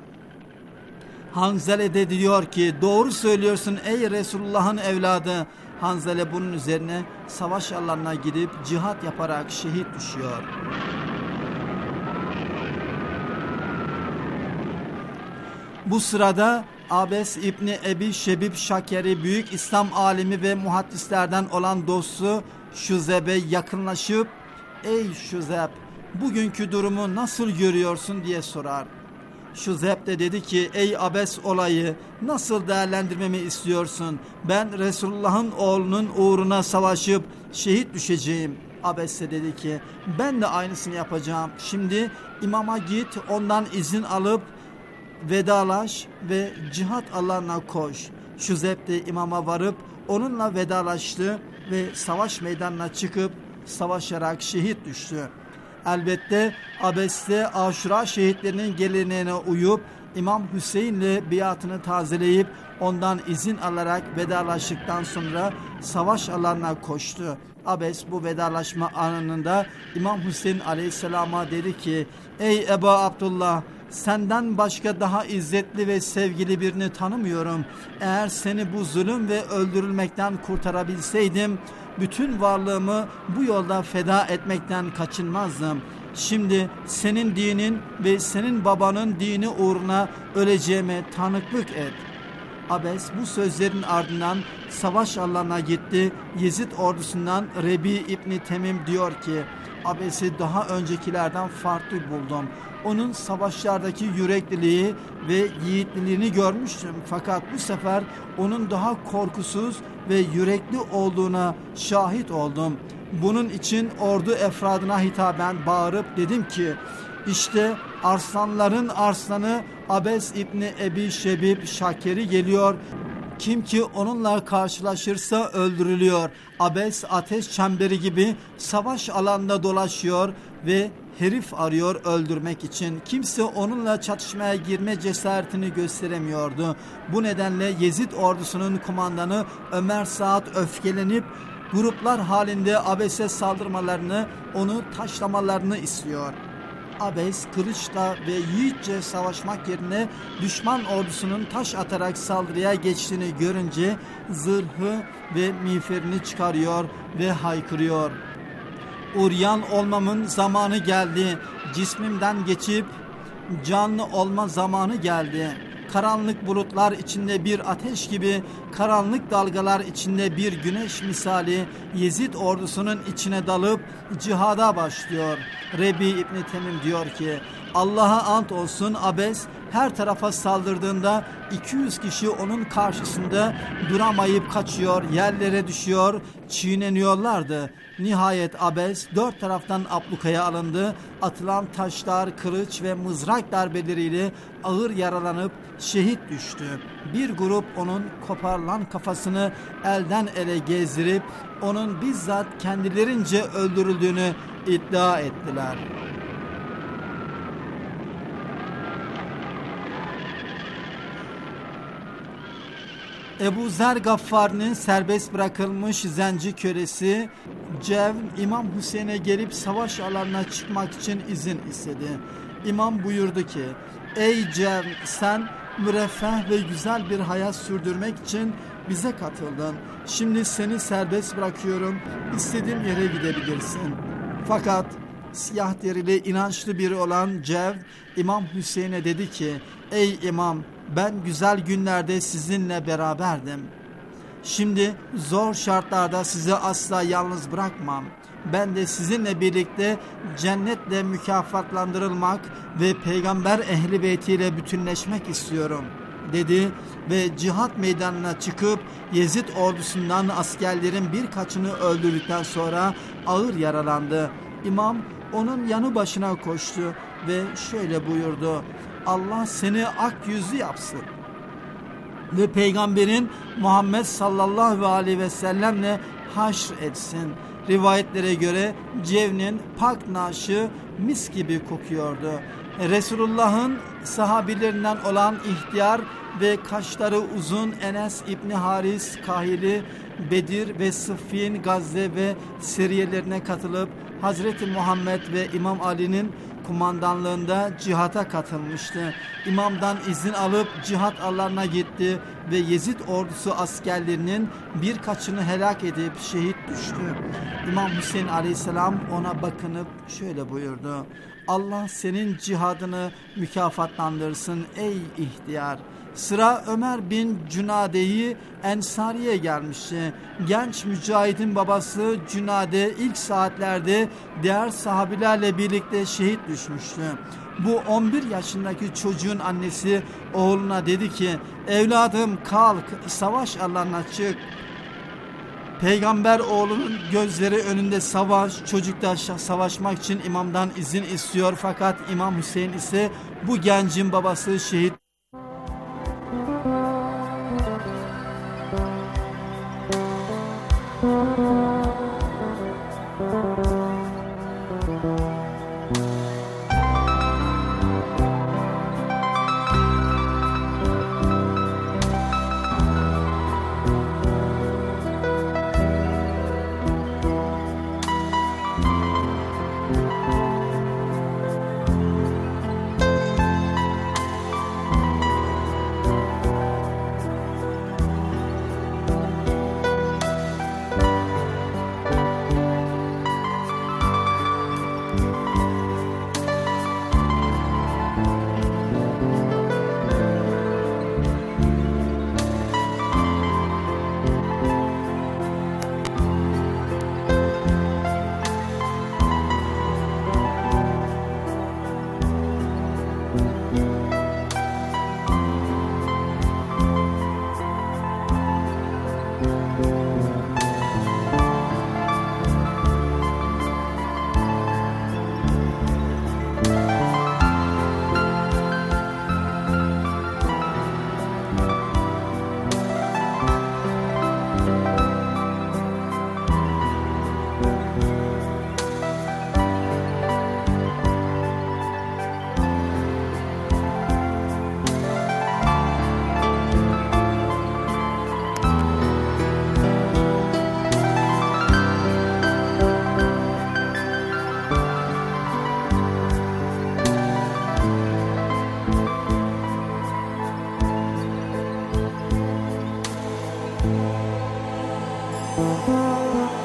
Hanzele de diyor ki doğru söylüyorsun ey Resulullah'ın evladı. Hanzele bunun üzerine savaş alanına gidip cihat yaparak şehit düşüyor. Bu sırada Abes İbni Ebi Şebib Şakeri büyük İslam alimi ve muhaddislerden olan dostu Şuzeb'e yakınlaşıp ey Şuzeb, bugünkü durumu nasıl görüyorsun diye sorar. Şuzeb de dedi ki ey Abes, olayı nasıl değerlendirmemi istiyorsun? Ben Resulullah'ın oğlunun uğruna savaşıp şehit düşeceğim. Abes de dedi ki ben de aynısını yapacağım. Şimdi imama git, ondan izin alıp vedalaş ve cihat alanına koş. Şuzeb de imama varıp onunla vedalaştı ve savaş meydanına çıkıp savaşarak şehit düştü. Elbette Abes de Aşura şehitlerinin geleneğine uyup İmam Hüseyin'le biatını tazeleyip ondan izin alarak vedalaştıktan sonra savaş alanına koştu. Abes bu vedalaşma anında İmam Hüseyin aleyhisselama dedi ki ey Ebu Abdullah, senden başka daha izzetli ve sevgili birini tanımıyorum. Eğer seni bu zulüm ve öldürülmekten kurtarabilseydim bütün varlığımı bu yolda feda etmekten kaçınmazdım. Şimdi senin dinin ve senin babanın dini uğruna öleceğime tanıklık et. Abes bu sözlerin ardından savaş alanına gitti. Yezid ordusundan Rebi İbni Temim diyor ki Abes'i daha öncekilerden farklı buldum. Onun savaşlardaki yürekliliği ve yiğitliliğini görmüştüm. Fakat bu sefer onun daha korkusuz ve yürekli olduğuna şahit oldum. Bunun için ordu efradına hitaben bağırıp dedim ki işte arslanların arslanı Abes İbni Ebi Şebib Şakeri geliyor. Kim ki onunla karşılaşırsa öldürülüyor. Abes ateş çemberi gibi savaş alanında dolaşıyor ve herif arıyor öldürmek için. Kimse onunla çatışmaya girme cesaretini gösteremiyordu. Bu nedenle Yezid ordusunun kumandanı Ömer Saad öfkelenip gruplar halinde Abes'e saldırmalarını, onu taşlamalarını istiyor. Abes kılıçla ve yiğitçe savaşmak yerine düşman ordusunun taş atarak saldırıya geçtiğini görünce zırhı ve miğferini çıkarıyor ve haykırıyor. Uryan olmamın zamanı geldi. Cismimden geçip canlı olma zamanı geldi. karanlık bulutlar içinde bir ateş gibi, karanlık dalgalar içinde bir güneş misali Yezid ordusunun içine dalıp cihada başlıyor. Rebi İbn Temim diyor ki, Allah'a ant olsun Abes her tarafa saldırdığında iki yüz kişi onun karşısında duramayıp kaçıyor, yerlere düşüyor, çiğneniyorlardı. Nihayet Abes dört taraftan ablukaya alındı. Atılan taşlar, kılıç ve mızrak darbeleriyle ağır yaralanıp şehit düştü. Bir grup onun koparılan kafasını elden ele gezdirip onun bizzat kendilerince öldürüldüğünü iddia ettiler. Ebu Zer Gaffari'nin serbest bırakılmış zenci kölesi Cevn, İmam Hüseyin'e gelip savaş alanına çıkmak için izin istedi. İmam buyurdu ki, ey Cevn, sen müreffeh ve güzel bir hayat sürdürmek için bize katıldın. Şimdi seni serbest bırakıyorum, istediğin yere gidebilirsin. Fakat siyah derili inançlı biri olan Cevn, İmam Hüseyin'e dedi ki, ey imam, ben güzel günlerde sizinle beraberdim. Şimdi zor şartlarda sizi asla yalnız bırakmam. Ben de sizinle birlikte cennetle mükafatlandırılmak ve peygamber ehli beytiyle bütünleşmek istiyorum dedi ve cihat meydanına çıkıp Yezid ordusundan askerlerin birkaçını öldürdükten sonra ağır yaralandı. İmam onun yanı başına koştu ve şöyle buyurdu: Allah seni ak yüzlü yapsın ve peygamberin Muhammed sallallahu aleyhi ve sellemle haşr etsin. Rivayetlere göre Cevn'in pak naaşı mis gibi kokuyordu. Resulullah'ın sahabilerinden olan ihtiyar ve kaşları uzun Enes İbni Haris Kahili, Bedir ve Sıffin, Gazze ve seriyelerine katılıp Hazreti Muhammed ve İmam Ali'nin kumandanlığında cihata katılmıştı. İmamdan izin alıp cihat alanına gitti ve Yezid ordusu askerlerinin birkaçını helak edip şehit düştü. İmam Hüseyin aleyhisselam ona bakınıp şöyle buyurdu: Allah senin cihadını mükafatlandırsın ey ihtiyar. Sıra Ömer bin Cünade'yi Ensari'ye gelmişti. Genç mücahidin babası Cünade ilk saatlerde diğer sahabilerle birlikte şehit düşmüştü. Bu on bir yaşındaki çocuğun annesi oğluna dedi ki, evladım kalk, savaş alanına çık. Peygamber oğlunun gözleri önünde savaş, çocuk da savaşmak için imamdan izin istiyor, fakat İmam Hüseyin ise bu gencin babası şehit.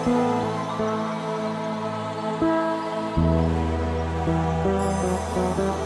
Thank you.